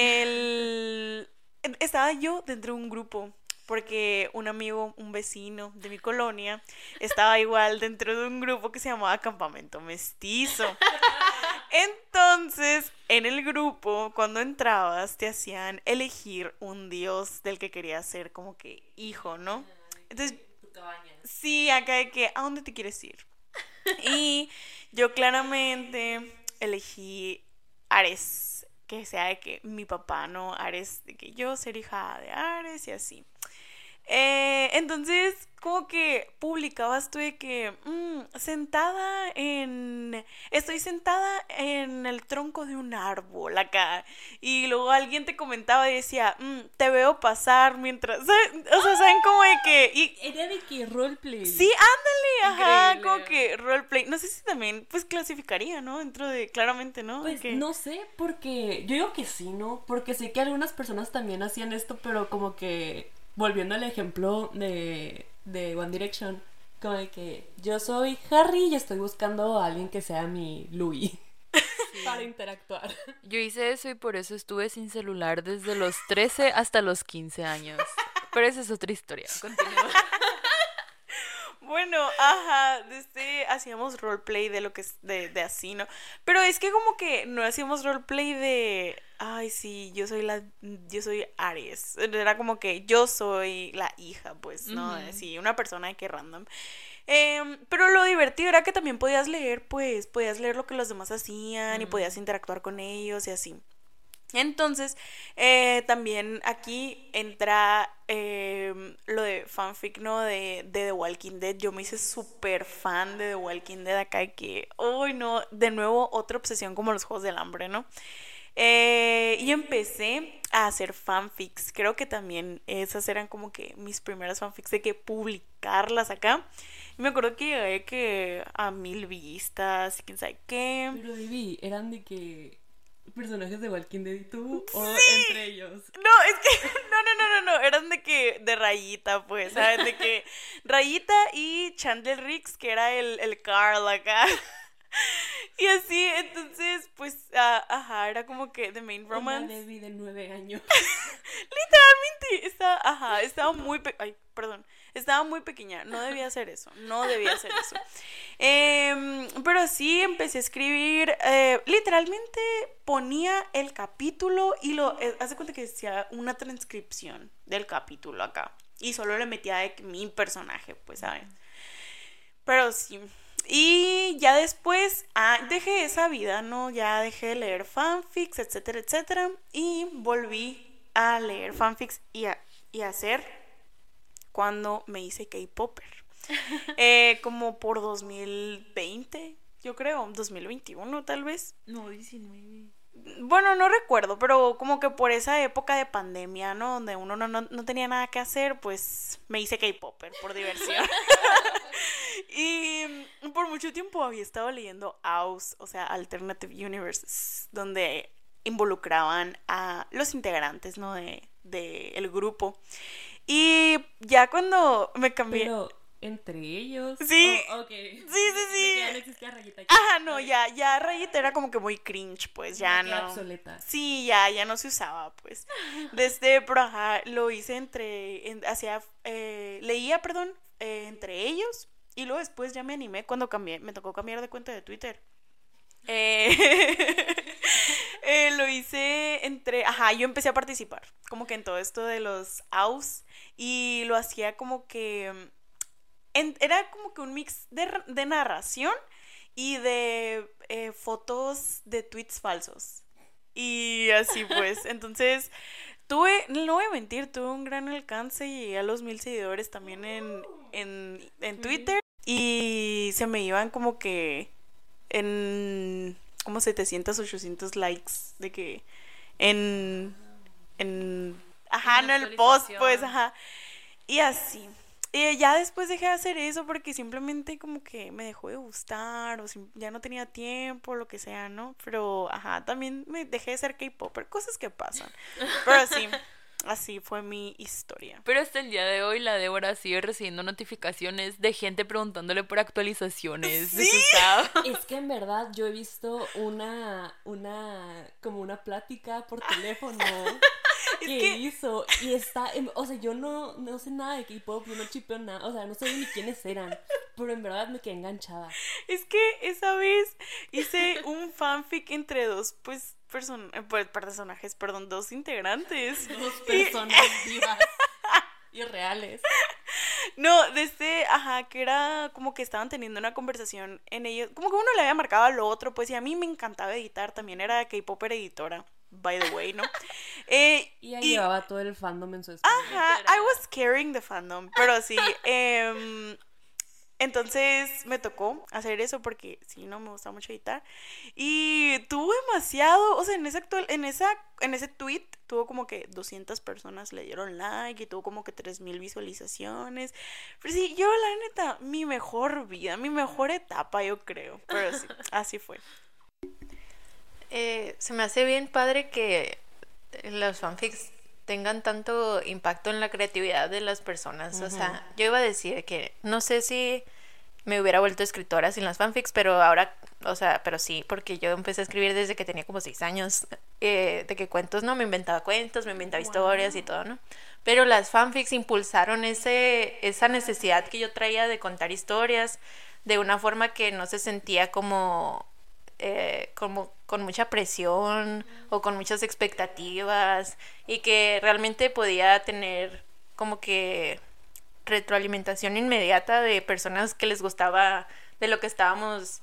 estaba yo dentro de un grupo porque un amigo, un vecino de mi colonia, estaba igual dentro de un grupo que se llamaba Campamento Mestizo. Entonces, en el grupo, cuando entrabas, te hacían elegir un dios del que querías ser como que hijo, ¿no? Entonces, sí, acá de que, ¿a dónde te quieres ir? Y yo claramente elegí Ares, que sea de que mi papá, ¿no? Ares, de que yo ser hija de Ares y así. Entonces, como que publicabas tú de que estoy sentada en el tronco de un árbol acá, y luego alguien te comentaba y decía, te veo pasar mientras, o sea, ¿saben cómo de que? Era de que roleplay. Sí, ándale, ajá, como que roleplay. No sé si también, pues, clasificaría, ¿no? Dentro de, claramente, ¿no? Pues, que... no sé, porque yo digo que sí, ¿no? Porque sé que algunas personas también hacían esto, pero como que... Volviendo al ejemplo de One Direction, como de que yo soy Harry y estoy buscando a alguien que sea mi Louis para interactuar. Yo hice eso y por eso estuve sin celular desde los 13 hasta los 15 años. Pero esa es otra historia. Continúa. Bueno, ajá, hacíamos roleplay de lo que es de así, ¿no? Pero es que como que no hacíamos roleplay de, ay, sí, yo soy Aries. Era como que yo soy la hija, pues, ¿no? Sí, una persona de que random. Pero lo divertido era que también podías leer, pues, podías leer lo que los demás hacían y podías interactuar con ellos y así. Entonces, también aquí entra lo de fanfic, ¿no? De The Walking Dead. Yo me hice súper fan de The Walking Dead acá, que, uy, no, de nuevo otra obsesión como los Juegos del Hambre, ¿no? Y empecé a hacer fanfics. Creo que también esas eran como que mis primeras fanfics de que publicarlas acá. Y me acuerdo que llegué que a 1000 vistas y quién sabe qué. Pero Vivi, eran de que personajes de Walking Dead y tú o Sí. entre ellos. No, es que no, eran de que de Rayita, pues, ¿sabes? De que Rayita y Chandler Riggs, que era el Carl acá. Y así, entonces, pues, ajá, era como que The Main Una Romance. Debbie de 9 años. Literalmente, estaba muy estaba muy pequeña, no debía hacer eso. Pero sí, empecé a escribir, literalmente ponía el capítulo y hace cuenta que decía una transcripción del capítulo acá. Y solo le metía de mi personaje, pues, ¿saben? Pero sí. Y ya después dejé esa vida, ¿no? Ya dejé de leer fanfics, etcétera, etcétera. Y volví a leer fanfics y a hacer cuando me hice K-Popper. Como por 2020, yo creo, 2021 tal vez. No, 19. Bueno, no recuerdo, pero como que por esa época de pandemia, ¿no? Donde uno no tenía nada que hacer, pues me hice K-Popper por diversión. Y por mucho tiempo había estado leyendo AUS, o sea, Alternative Universes, donde involucraban a los integrantes, ¿no? De el grupo. Y ya cuando me cambié... Pero entre ellos. Sí. Oh, ok. Sí. De que ya no existía Rayita aquí. Ajá, no, Ok. ya Rayita era como que muy cringe, pues ya De que no. obsoleta. Sí, ya no se usaba, pues. Pero ajá, lo hice leía, perdón, entre ellos. Y luego después ya me animé cuando me tocó cambiar de cuenta de Twitter. Lo hice yo empecé a participar como que en todo esto de los AUS y lo hacía como que era como que un mix de narración y de fotos de tweets falsos y así pues. Entonces no voy a mentir, tuve un gran alcance y llegué a los 1000 seguidores también en Twitter y se me iban como que en como 700, 800 likes de que en el post, pues, y así. Y ya después dejé de hacer eso porque simplemente como que me dejó de gustar o ya no tenía tiempo, lo que sea, ¿no? Pero, también me dejé de ser K-Popper, cosas que pasan. Pero sí, así fue mi historia. Pero hasta el día de hoy la Débora sigue recibiendo notificaciones de gente preguntándole por actualizaciones de su estado. Es que en verdad yo he visto como una plática por teléfono que hizo y está, o sea, yo no sé nada de K-pop, yo no chipeo nada, o sea, no sé ni quiénes eran, pero en verdad me quedé enganchada. Es que esa vez hice un fanfic entre dos, pues, personajes, perdón, dos integrantes. Dos personas vivas y reales. No, que era como que estaban teniendo una conversación en ellos, como que uno le había marcado al otro, pues, y a mí me encantaba editar, también era K-Popper editora, by the way, ¿no? Y ella llevaba todo el fandom en su espalda. I was carrying the fandom, pero sí, entonces me tocó hacer eso porque sí, no me gusta mucho editar. Y tuvo demasiado, o sea, en ese tweet tuvo como que 200 personas le dieron like y tuvo como que 3000 visualizaciones. Pero sí, yo la neta, mi mejor vida, mi mejor etapa, yo creo. Pero sí, así fue. Se me hace bien padre que los fanfics tengan tanto impacto en la creatividad de las personas. O sea, yo iba a decir que no sé si me hubiera vuelto escritora sin las fanfics, pero ahora, o sea, pero sí, porque yo empecé a escribir desde que tenía como 6 años de que cuentos, ¿no? Me inventaba cuentos, me inventaba historias y todo, ¿no? Pero las fanfics impulsaron esa necesidad que yo traía de contar historias de una forma que no se sentía como con mucha presión o con muchas expectativas, y que realmente podía tener como que retroalimentación inmediata de personas que les gustaba de lo que estábamos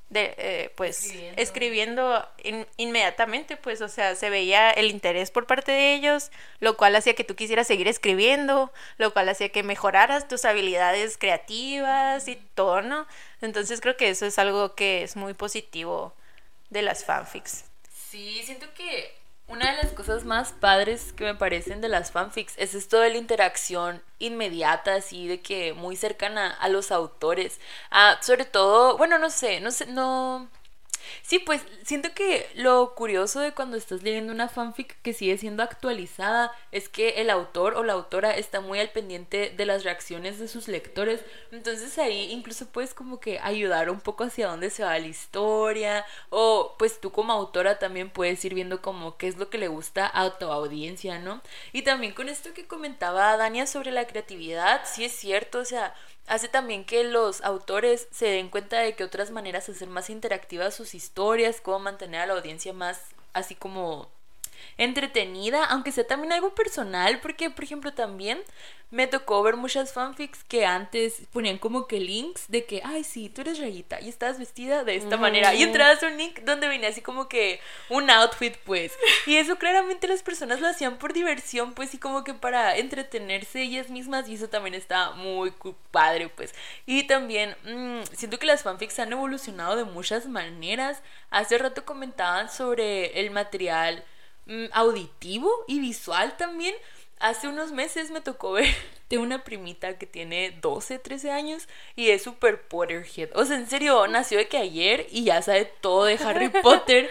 pues escribiendo inmediatamente, pues, o sea, se veía el interés por parte de ellos, lo cual hacía que tú quisieras seguir escribiendo, lo cual hacía que mejoraras tus habilidades creativas y todo, ¿no? Entonces creo que eso es algo que es muy positivo de las fanfics. Sí, siento que una de las cosas más padres que me parecen de las fanfics es esto de la interacción inmediata, así de que muy cercana a los autores. Sobre todo, bueno, no sé, no. Sí, pues siento que lo curioso de cuando estás leyendo una fanfic que sigue siendo actualizada es que el autor o la autora está muy al pendiente de las reacciones de sus lectores. Entonces ahí incluso puedes como que ayudar un poco hacia dónde se va la historia, o pues tú como autora también puedes ir viendo como qué es lo que le gusta a tu audiencia, ¿no? Y también con esto que comentaba Dania sobre la creatividad, sí es cierto, o sea, hace también que los autores se den cuenta de que otras maneras de hacer más interactivas sus historias, cómo mantener a la audiencia más así como entretenida, aunque sea también algo personal, porque por ejemplo también me tocó ver muchas fanfics que antes ponían como que links de que, ay sí, tú eres Rayita y estás vestida de esta manera, y entrabas a un link donde venía así como que un outfit, pues, y eso claramente las personas lo hacían por diversión, pues, y como que para entretenerse ellas mismas, y eso también está muy padre, pues. Y también siento que las fanfics han evolucionado de muchas maneras. Hace rato comentaban sobre el material auditivo y visual también. Hace unos meses me tocó ver de una primita que tiene 12, 13 años y es súper Potterhead. O sea, en serio, nació de que ayer y ya sabe todo de Harry Potter.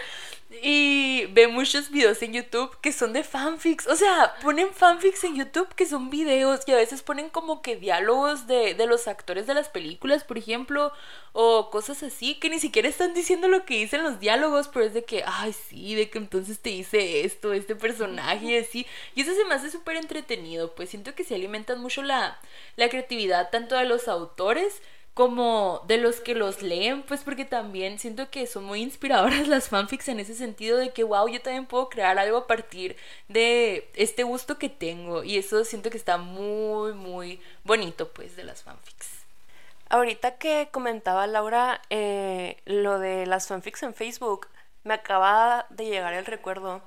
Y ve muchos videos en YouTube que son de fanfics. O sea, ponen fanfics en YouTube que son videos, y a veces ponen como que diálogos de los actores de las películas, por ejemplo, o cosas así que ni siquiera están diciendo lo que dicen los diálogos, pero es de que, ay sí, de que entonces te dice esto, este personaje y así. Y eso se me hace súper entretenido, pues siento que se alimentan mucho la creatividad tanto de los autores como de los que los leen, pues porque también siento que son muy inspiradoras las fanfics en ese sentido de que, wow, yo también puedo crear algo a partir de este gusto que tengo, y eso siento que está muy, muy bonito, pues, de las fanfics. Ahorita que comentaba Laura lo de las fanfics en Facebook, me acaba de llegar el recuerdo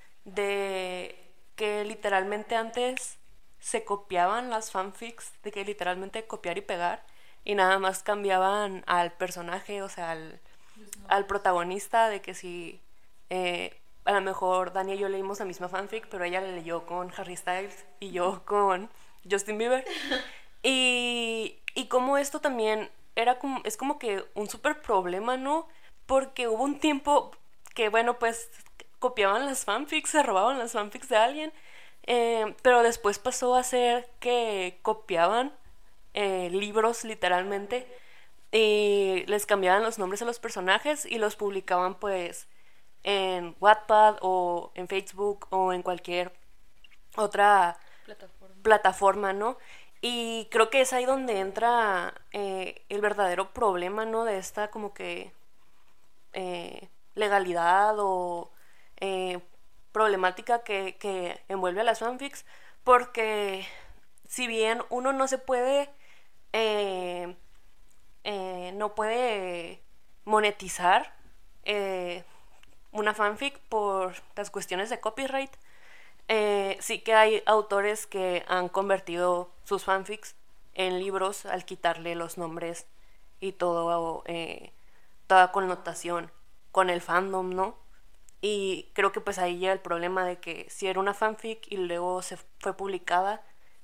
de que literalmente antes se copiaban las fanfics, de que literalmente copiar y pegar, y nada más cambiaban al personaje, o sea, al protagonista, de que si a lo mejor Dani y yo leímos la misma fanfic, pero ella le leyó con Harry Styles y yo con Justin Bieber. Y como esto también es como que un súper problema, ¿no? Porque hubo un tiempo que, bueno, pues copiaban las fanfics, se robaban las fanfics de alguien, pero después pasó a ser que copiaban libros literalmente, y les cambiaban los nombres a los personajes y los publicaban pues en Wattpad o en Facebook o en cualquier otra plataforma, ¿no? Y creo que es ahí donde entra el verdadero problema, ¿no? De esta como que legalidad o problemática que envuelve a las fanfics, porque si bien uno no se puede no puede monetizar una fanfic por las cuestiones de copyright, sí que hay autores que han convertido sus fanfics en libros al quitarle los nombres y todo, toda connotación con el fandom, ¿no? Y creo que pues ahí llega el problema de que si era una fanfic y luego se fue publicada,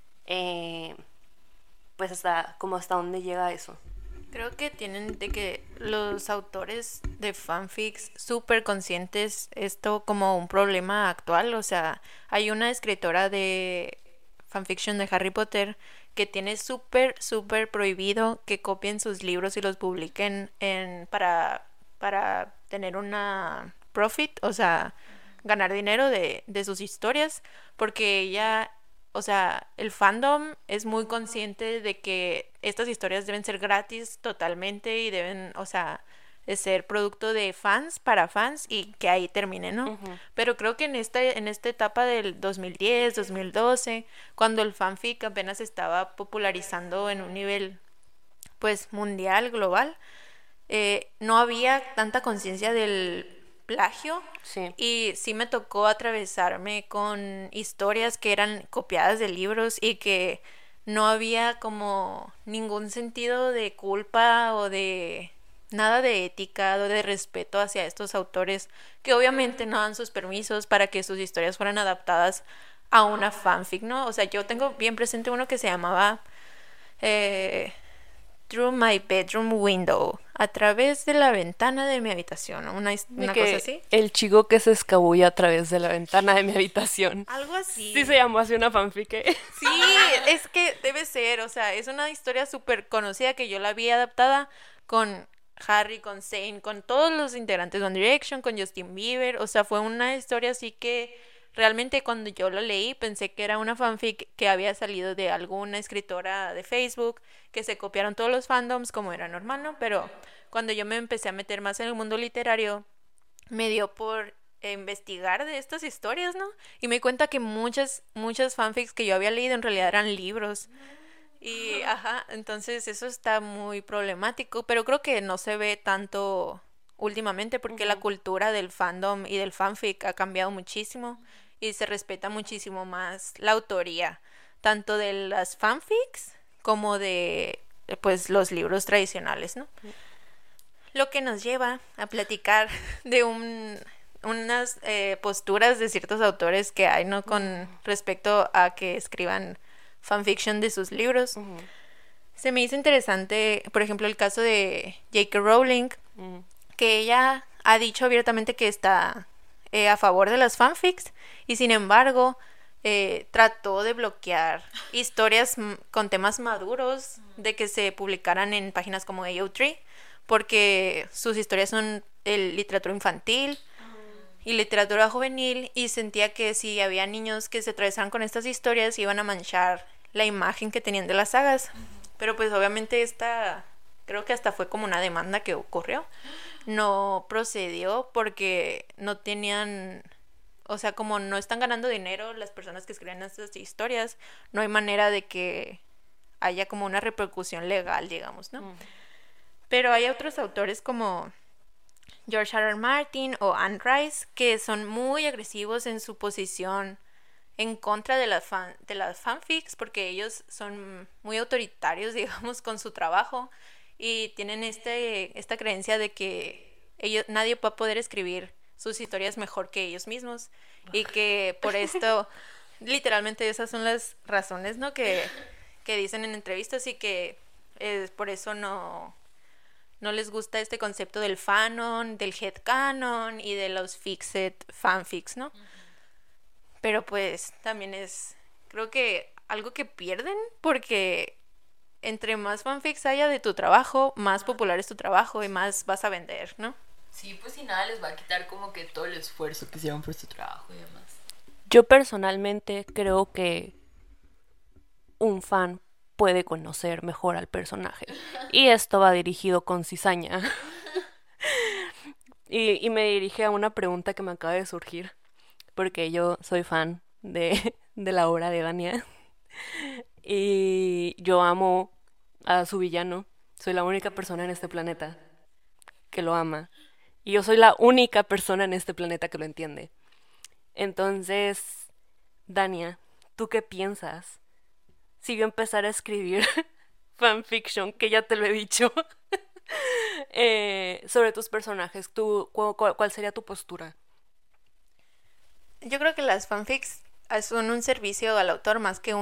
pues hasta dónde llega eso. Creo que tienen de que los autores de fanfics súper conscientes esto como un problema actual. O sea, hay una escritora de fanfiction de Harry Potter que tiene súper prohibido que copien sus libros y los publiquen para tener una profit, o sea, ganar dinero de sus historias, porque ella, o sea, el fandom es muy consciente de que estas historias deben ser gratis totalmente y deben, o sea, de ser producto de fans para fans y que ahí termine, ¿no? Ujú. Pero creo que en esta etapa del 2010, 2012, cuando el fanfic apenas estaba popularizando en un nivel pues mundial, global, no había tanta conciencia del plagio Sí. y sí me tocó atravesarme con historias que eran copiadas de libros y que no había como ningún sentido de culpa o de nada de ética o de respeto hacia estos autores que obviamente no dan sus permisos para que sus historias fueran adaptadas a una fanfic, ¿no? O sea, yo tengo bien presente uno que se llamaba Through My Bedroom Window, a través de la ventana de mi habitación, ¿no? Una Que cosa así. el chico que se escabulla a través de la ventana de mi habitación. Algo así. Sí se llamó así una fanfic. Sí, es que debe ser, o sea, es una historia súper conocida que yo la vi adaptada con Harry, con Zayn, con todos los integrantes de One Direction, con Justin Bieber, o sea, fue una historia así que realmente cuando yo la leí pensé que era una fanfic que había salido de alguna escritora de Facebook, que se copiaron todos los fandoms como era normal, ¿no? Pero cuando yo me empecé a meter más en el mundo literario, me dio por investigar de estas historias, ¿no? Y me di cuenta que muchas fanfics que yo había leído en realidad eran libros. Y, ajá, entonces eso está muy problemático, pero creo que no se ve tanto últimamente porque la cultura del fandom y del fanfic ha cambiado muchísimo y se respeta muchísimo más la autoría, tanto de las fanfics como de, pues, los libros tradicionales, ¿no? Lo que nos lleva a platicar de unas posturas de ciertos autores que hay, ¿no? Con respecto a que escriban fanfiction de sus libros. Se me hizo interesante, por ejemplo, el caso de J.K. Rowling, que ella ha dicho abiertamente que está a favor de las fanfics y sin embargo trató de bloquear historias con temas maduros de que se publicaran en páginas como AO3 porque sus historias son literatura infantil y literatura juvenil y sentía que si había niños que se atravesaran con estas historias iban a manchar la imagen que tenían de las sagas. Pero pues obviamente creo que hasta fue como una demanda que ocurrió. No procedió porque no tenían, o sea, como no están ganando dinero las personas que escriben estas historias, no hay manera de que haya como una repercusión legal, digamos, ¿no? Pero hay otros autores como George R. R. Martin o Anne Rice que son muy agresivos en su posición en contra de las fanfics porque ellos son muy autoritarios, digamos, con su trabajo y tienen esta creencia de que nadie va a poder escribir sus historias mejor que ellos mismos y que por esto literalmente esas son las razones, ¿no? que dicen en entrevistas y que por eso no les gusta este concepto del fanon, del headcanon y de los fixed fanfics, ¿no? Pero pues también es, creo que algo que pierden porque entre más fanfics haya de tu trabajo, más popular es tu trabajo y más vas a vender, ¿no? Sí, pues si nada les va a quitar como que todo el esfuerzo que hicieron por su trabajo y demás. Yo personalmente creo que un fan puede conocer mejor al personaje. Y esto va dirigido con cizaña. y me dirige a una pregunta que me acaba de surgir. Porque yo soy fan de la obra de Dania. Y yo amo a su villano. Soy la única persona en este planeta que lo ama. Y yo soy la única persona en este planeta que lo entiende. Entonces, Dania, ¿tú qué piensas? Si yo empezara a escribir fanfiction, que ya te lo he dicho, sobre tus personajes, ¿cuál sería tu postura? Yo creo que las fanfics son un servicio al autor más que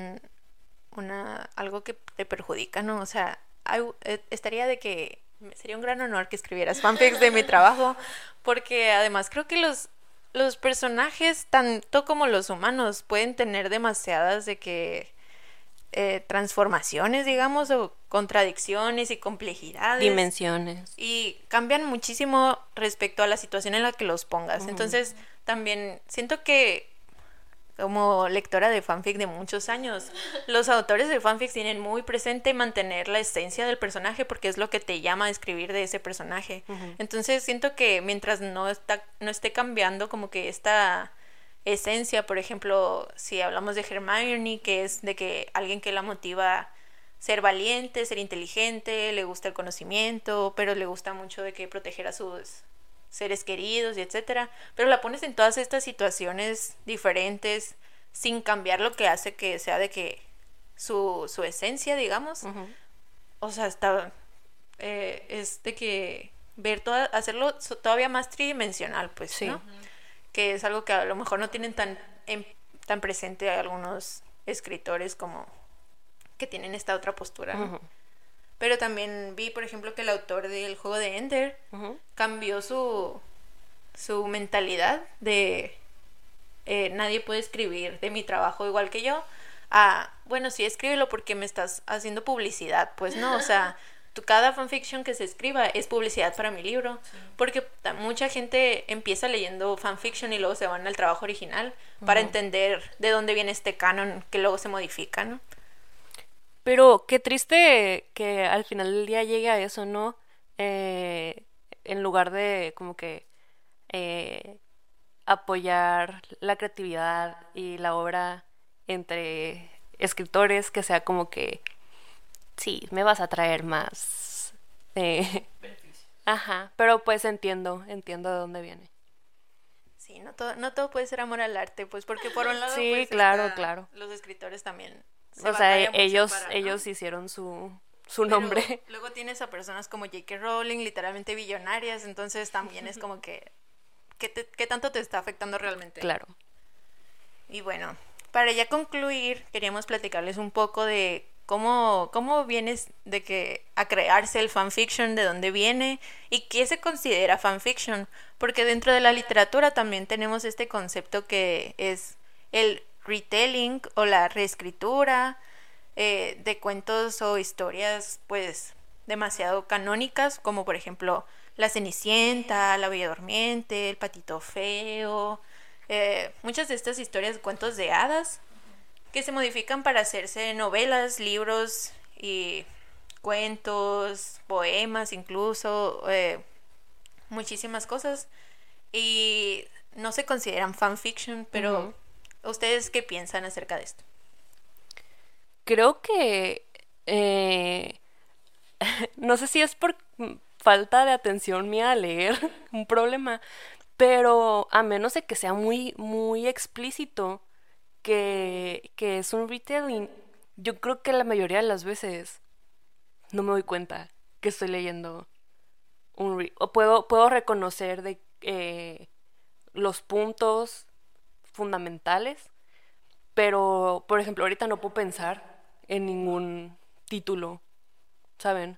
algo que te perjudica, ¿no? O sea, estaría de que sería un gran honor que escribieras fanfics de mi trabajo, porque además creo que los personajes, tanto como los humanos, pueden tener demasiadas de que transformaciones, digamos, o contradicciones y complejidades. Dimensiones. Y cambian muchísimo respecto a la situación en la que los pongas. Entonces, también siento que como lectora de fanfic de muchos años, los autores de fanfic tienen muy presente mantener la esencia del personaje porque es lo que te llama a escribir de ese personaje. Entonces siento que mientras no esté cambiando como que esta esencia, por ejemplo, si hablamos de Hermione, que es de que alguien que la motiva ser valiente, ser inteligente, le gusta el conocimiento, pero le gusta mucho de que proteger a sus seres queridos y etcétera, pero la pones en todas estas situaciones diferentes sin cambiar lo que hace que sea de que su esencia, digamos, o sea, está es de que hacerlo todavía más tridimensional, pues, Sí. ¿no? Que es algo que a lo mejor no tienen tan presente algunos escritores como que tienen esta otra postura, ¿no? Pero también vi, por ejemplo, que el autor del juego de Ender cambió su mentalidad de nadie puede escribir de mi trabajo igual que yo, a, bueno, sí, escríbelo porque me estás haciendo publicidad. Pues no, o sea, cada fanfiction que se escriba es publicidad para mi libro, porque mucha gente empieza leyendo fanfiction y luego se van al trabajo original para entender de dónde viene este canon que luego se modifica, ¿no? Pero qué triste que al final del día llegue a eso, ¿no? En lugar de como que apoyar la creatividad y la obra entre escritores, que sea como que, sí, me vas a traer más. Ajá, pero pues entiendo de dónde viene. Sí, no todo puede ser amor al arte, pues porque por un lado Sí, pues, claro. los escritores también se O sea, batallan mucho ellos para, ¿no? ellos hicieron su Pero nombre. luego tienes a personas como J.K. Rowling, literalmente billonarias, entonces también es como que ¿qué tanto te está afectando realmente? Claro. Y bueno, para ya concluir, queríamos platicarles un poco de cómo vienes de que a crearse el fanfiction, de dónde viene y qué se considera fanfiction, porque dentro de la literatura también tenemos este concepto que es el retelling o la reescritura de cuentos o historias pues demasiado canónicas, como por ejemplo La Cenicienta, La Bella Durmiente, El Patito Feo, muchas de estas historias, cuentos de hadas que se modifican para hacerse novelas, libros y cuentos, poemas incluso, muchísimas cosas, y no se consideran fanfiction, pero ¿ustedes qué piensan acerca de esto? Creo que no sé si es por falta de atención mía a leer, un problema, pero a menos de que sea muy, muy explícito que es un retelling, yo creo que la mayoría de las veces no me doy cuenta que estoy leyendo o puedo reconocer de los puntos fundamentales, pero por ejemplo ahorita no puedo pensar en ningún título, ¿saben?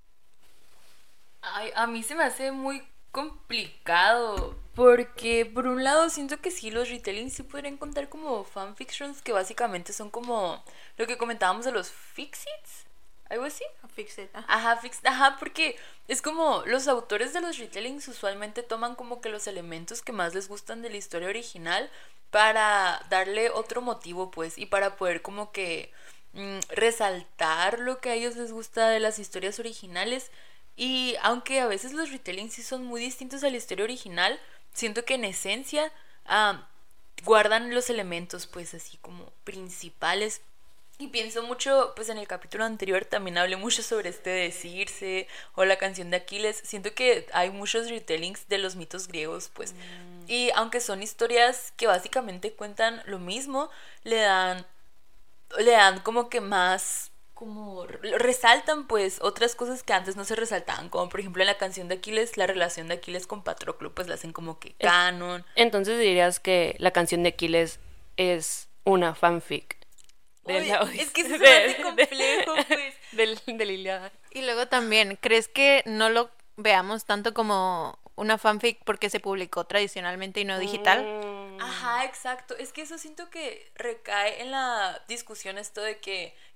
Ay, a mí se me hace muy complicado porque por un lado siento que sí, los retellings sí podrían contar como fanfictions, que básicamente son como lo que comentábamos de los fixits, algo así. Fixit, Ajá, porque es como los autores de los retellings usualmente toman como que los elementos que más les gustan de la historia original para darle otro motivo, pues, y para poder como que resaltar lo que a ellos les gusta de las historias originales. Y aunque a veces los retellings sí son muy distintos a la historia original, siento que en esencia guardan los elementos pues así como principales. Y pienso mucho, pues en el capítulo anterior también hablé mucho sobre este de Circe o la canción de Aquiles. Siento que hay muchos retellings de los mitos griegos, pues. Y aunque son historias que básicamente cuentan lo mismo, le dan como que más, como resaltan pues otras cosas que antes no se resaltaban, como por ejemplo en la canción de Aquiles, la relación de Aquiles con Patroclo, pues la hacen como que canon. Entonces dirías que la canción de Aquiles es una fanfic. Oye, es que eso se me hace complejo, pues. De la Ilíada. Y luego también, ¿crees que no lo veamos tanto como una fanfic porque se publicó tradicionalmente y no digital? Ajá, exacto. Es que eso siento que recae en la discusión esto de que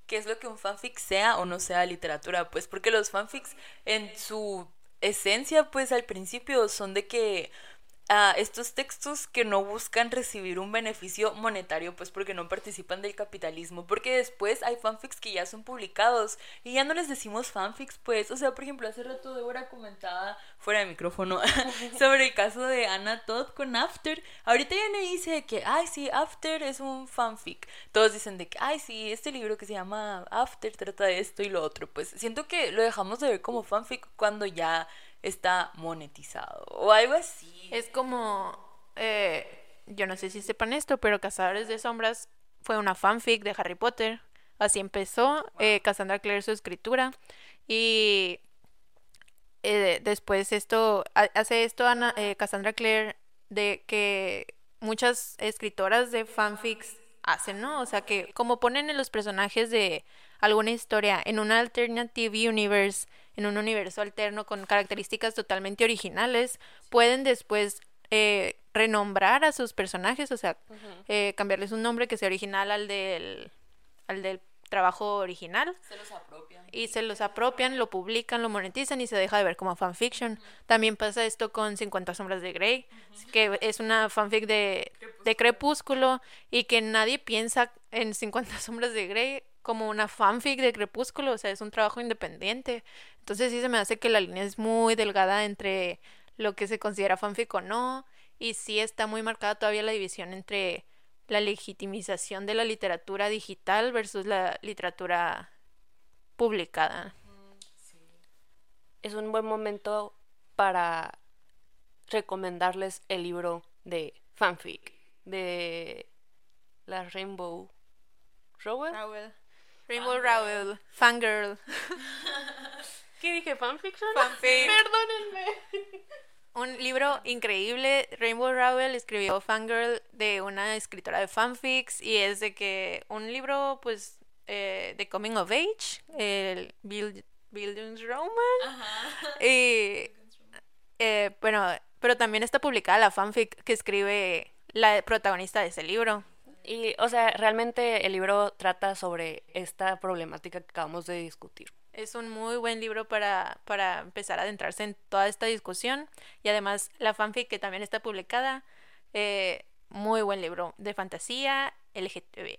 qué es lo que un fanfic sea o no sea literatura, pues porque los fanfics en su esencia, pues al principio son de que estos textos que no buscan recibir un beneficio monetario, pues porque no participan del capitalismo, porque después hay fanfics que ya son publicados y ya no les decimos fanfics, pues, o sea, por ejemplo, hace rato Débora comentaba fuera de micrófono sobre el caso de Anna Todd con After. Ahorita ya me dice que, ay, sí, After es un fanfic. Todos dicen de que, ay, sí, este libro que se llama After trata de esto y lo otro. Pues siento que lo dejamos de ver como fanfic cuando ya está monetizado o algo así. Es como, yo no sé si sepan esto, pero Cazadores de Sombras fue una fanfic de Harry Potter. Así empezó Cassandra Clare su escritura. Y después hace esto Cassandra Clare, de que muchas escritoras de fanfics hacen, ¿no? O sea, que como ponen en los personajes de alguna historia en un alternative universe, en un universo alterno con características totalmente originales, pueden después renombrar a sus personajes, o sea, cambiarles un nombre que sea original al del trabajo original. Se los apropian. Y se los apropian, lo publican, lo monetizan y se deja de ver como fanfiction. También pasa esto con 50 sombras de Grey, que es una fanfic de Crepúsculo y que nadie piensa en 50 sombras de Grey como una fanfic de Crepúsculo, o sea, es un trabajo independiente. Entonces sí se me hace que la línea es muy delgada entre lo que se considera fanfic o no, y sí está muy marcada todavía la división entre la legitimización de la literatura digital versus la literatura publicada. Es un buen momento para recomendarles el libro de fanfic de la Rainbow Rowell. Rainbow Rowell, Fangirl. ¿Qué dije? ¿Fanfiction? Fanfic. Perdónenme. Un libro increíble. Rainbow Rowell escribió Fangirl de una escritora de fanfics y es de que un libro pues de coming of age, el Bildungsroman. Y bueno, pero también está publicada la fanfic que escribe la protagonista de ese libro. Y, o sea, realmente el libro trata sobre esta problemática que acabamos de discutir. Es un muy buen libro para empezar a adentrarse en toda esta discusión. Y además la fanfic que también está publicada, muy buen libro de fantasía LGTB.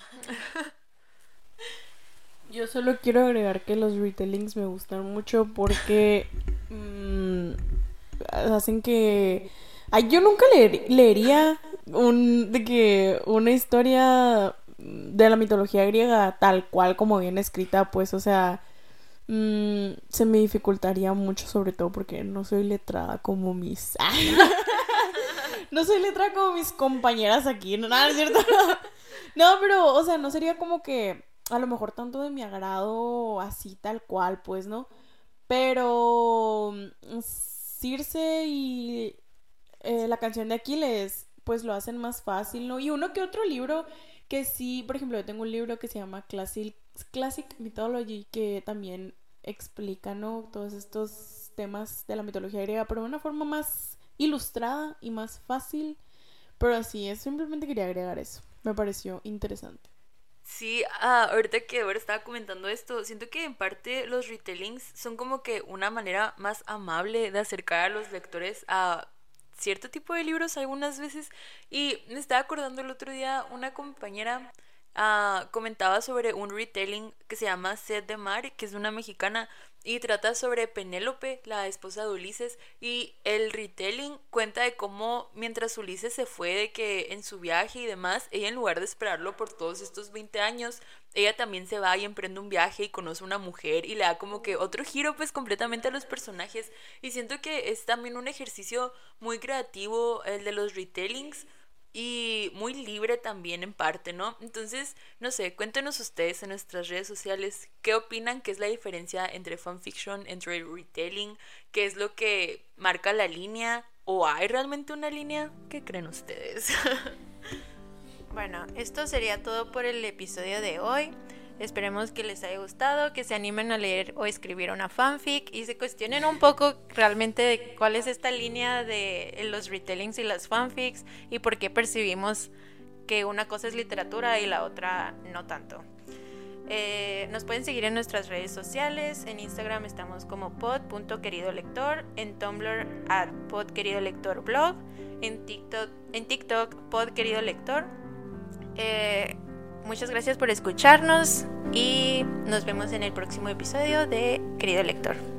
Yo solo quiero agregar que los retellings me gustan mucho porque hacen que... Ay, yo nunca leería una historia de la mitología griega tal cual como viene escrita, pues, o sea, se me dificultaría mucho, sobre todo porque no soy letrada como mis... No soy letrada como mis compañeras aquí, no, nada, ¿es cierto? No, pero, o sea, no sería como que a lo mejor tanto de mi agrado así tal cual, pues, ¿no? Pero Circe y la canción de Aquiles, pues lo hacen más fácil, ¿no? Y uno que otro libro que sí, por ejemplo, yo tengo un libro que se llama Classic Mythology, que también explica, ¿no? Todos estos temas de la mitología griega, pero de una forma más ilustrada y más fácil. Pero así es, simplemente quería agregar eso. Me pareció interesante. Sí, ahorita que ahora estaba comentando esto, siento que en parte los retellings son como que una manera más amable de acercar a los lectores a cierto tipo de libros algunas veces. Y me estaba acordando el otro día, una compañera comentaba sobre un retelling que se llama Sed de Mar, que es una mexicana y trata sobre Penélope, la esposa de Ulises, y el retelling cuenta de cómo mientras Ulises se fue de que en su viaje y demás, ella en lugar de esperarlo por todos estos 20 años, ella también se va y emprende un viaje y conoce a una mujer y le da como que otro giro pues completamente a los personajes, y siento que es también un ejercicio muy creativo el de los retellings y muy libre también en parte, ¿no? Entonces, no sé, cuéntenos ustedes en nuestras redes sociales qué opinan, qué es la diferencia entre fanfiction, entre retelling, qué es lo que marca la línea, o hay realmente una línea, ¿qué creen ustedes? Bueno, esto sería todo por el episodio de hoy. Esperemos que les haya gustado, que se animen a leer o escribir una fanfic y se cuestionen un poco realmente de cuál es esta línea de los retellings y las fanfics y por qué percibimos que una cosa es literatura y la otra no tanto. Nos pueden seguir en nuestras redes sociales. En Instagram estamos como pod.queridolector, en Tumblr @podqueridolectorblog, en TikTok podqueridolector. Muchas gracias por escucharnos y nos vemos en el próximo episodio de Querido Lector.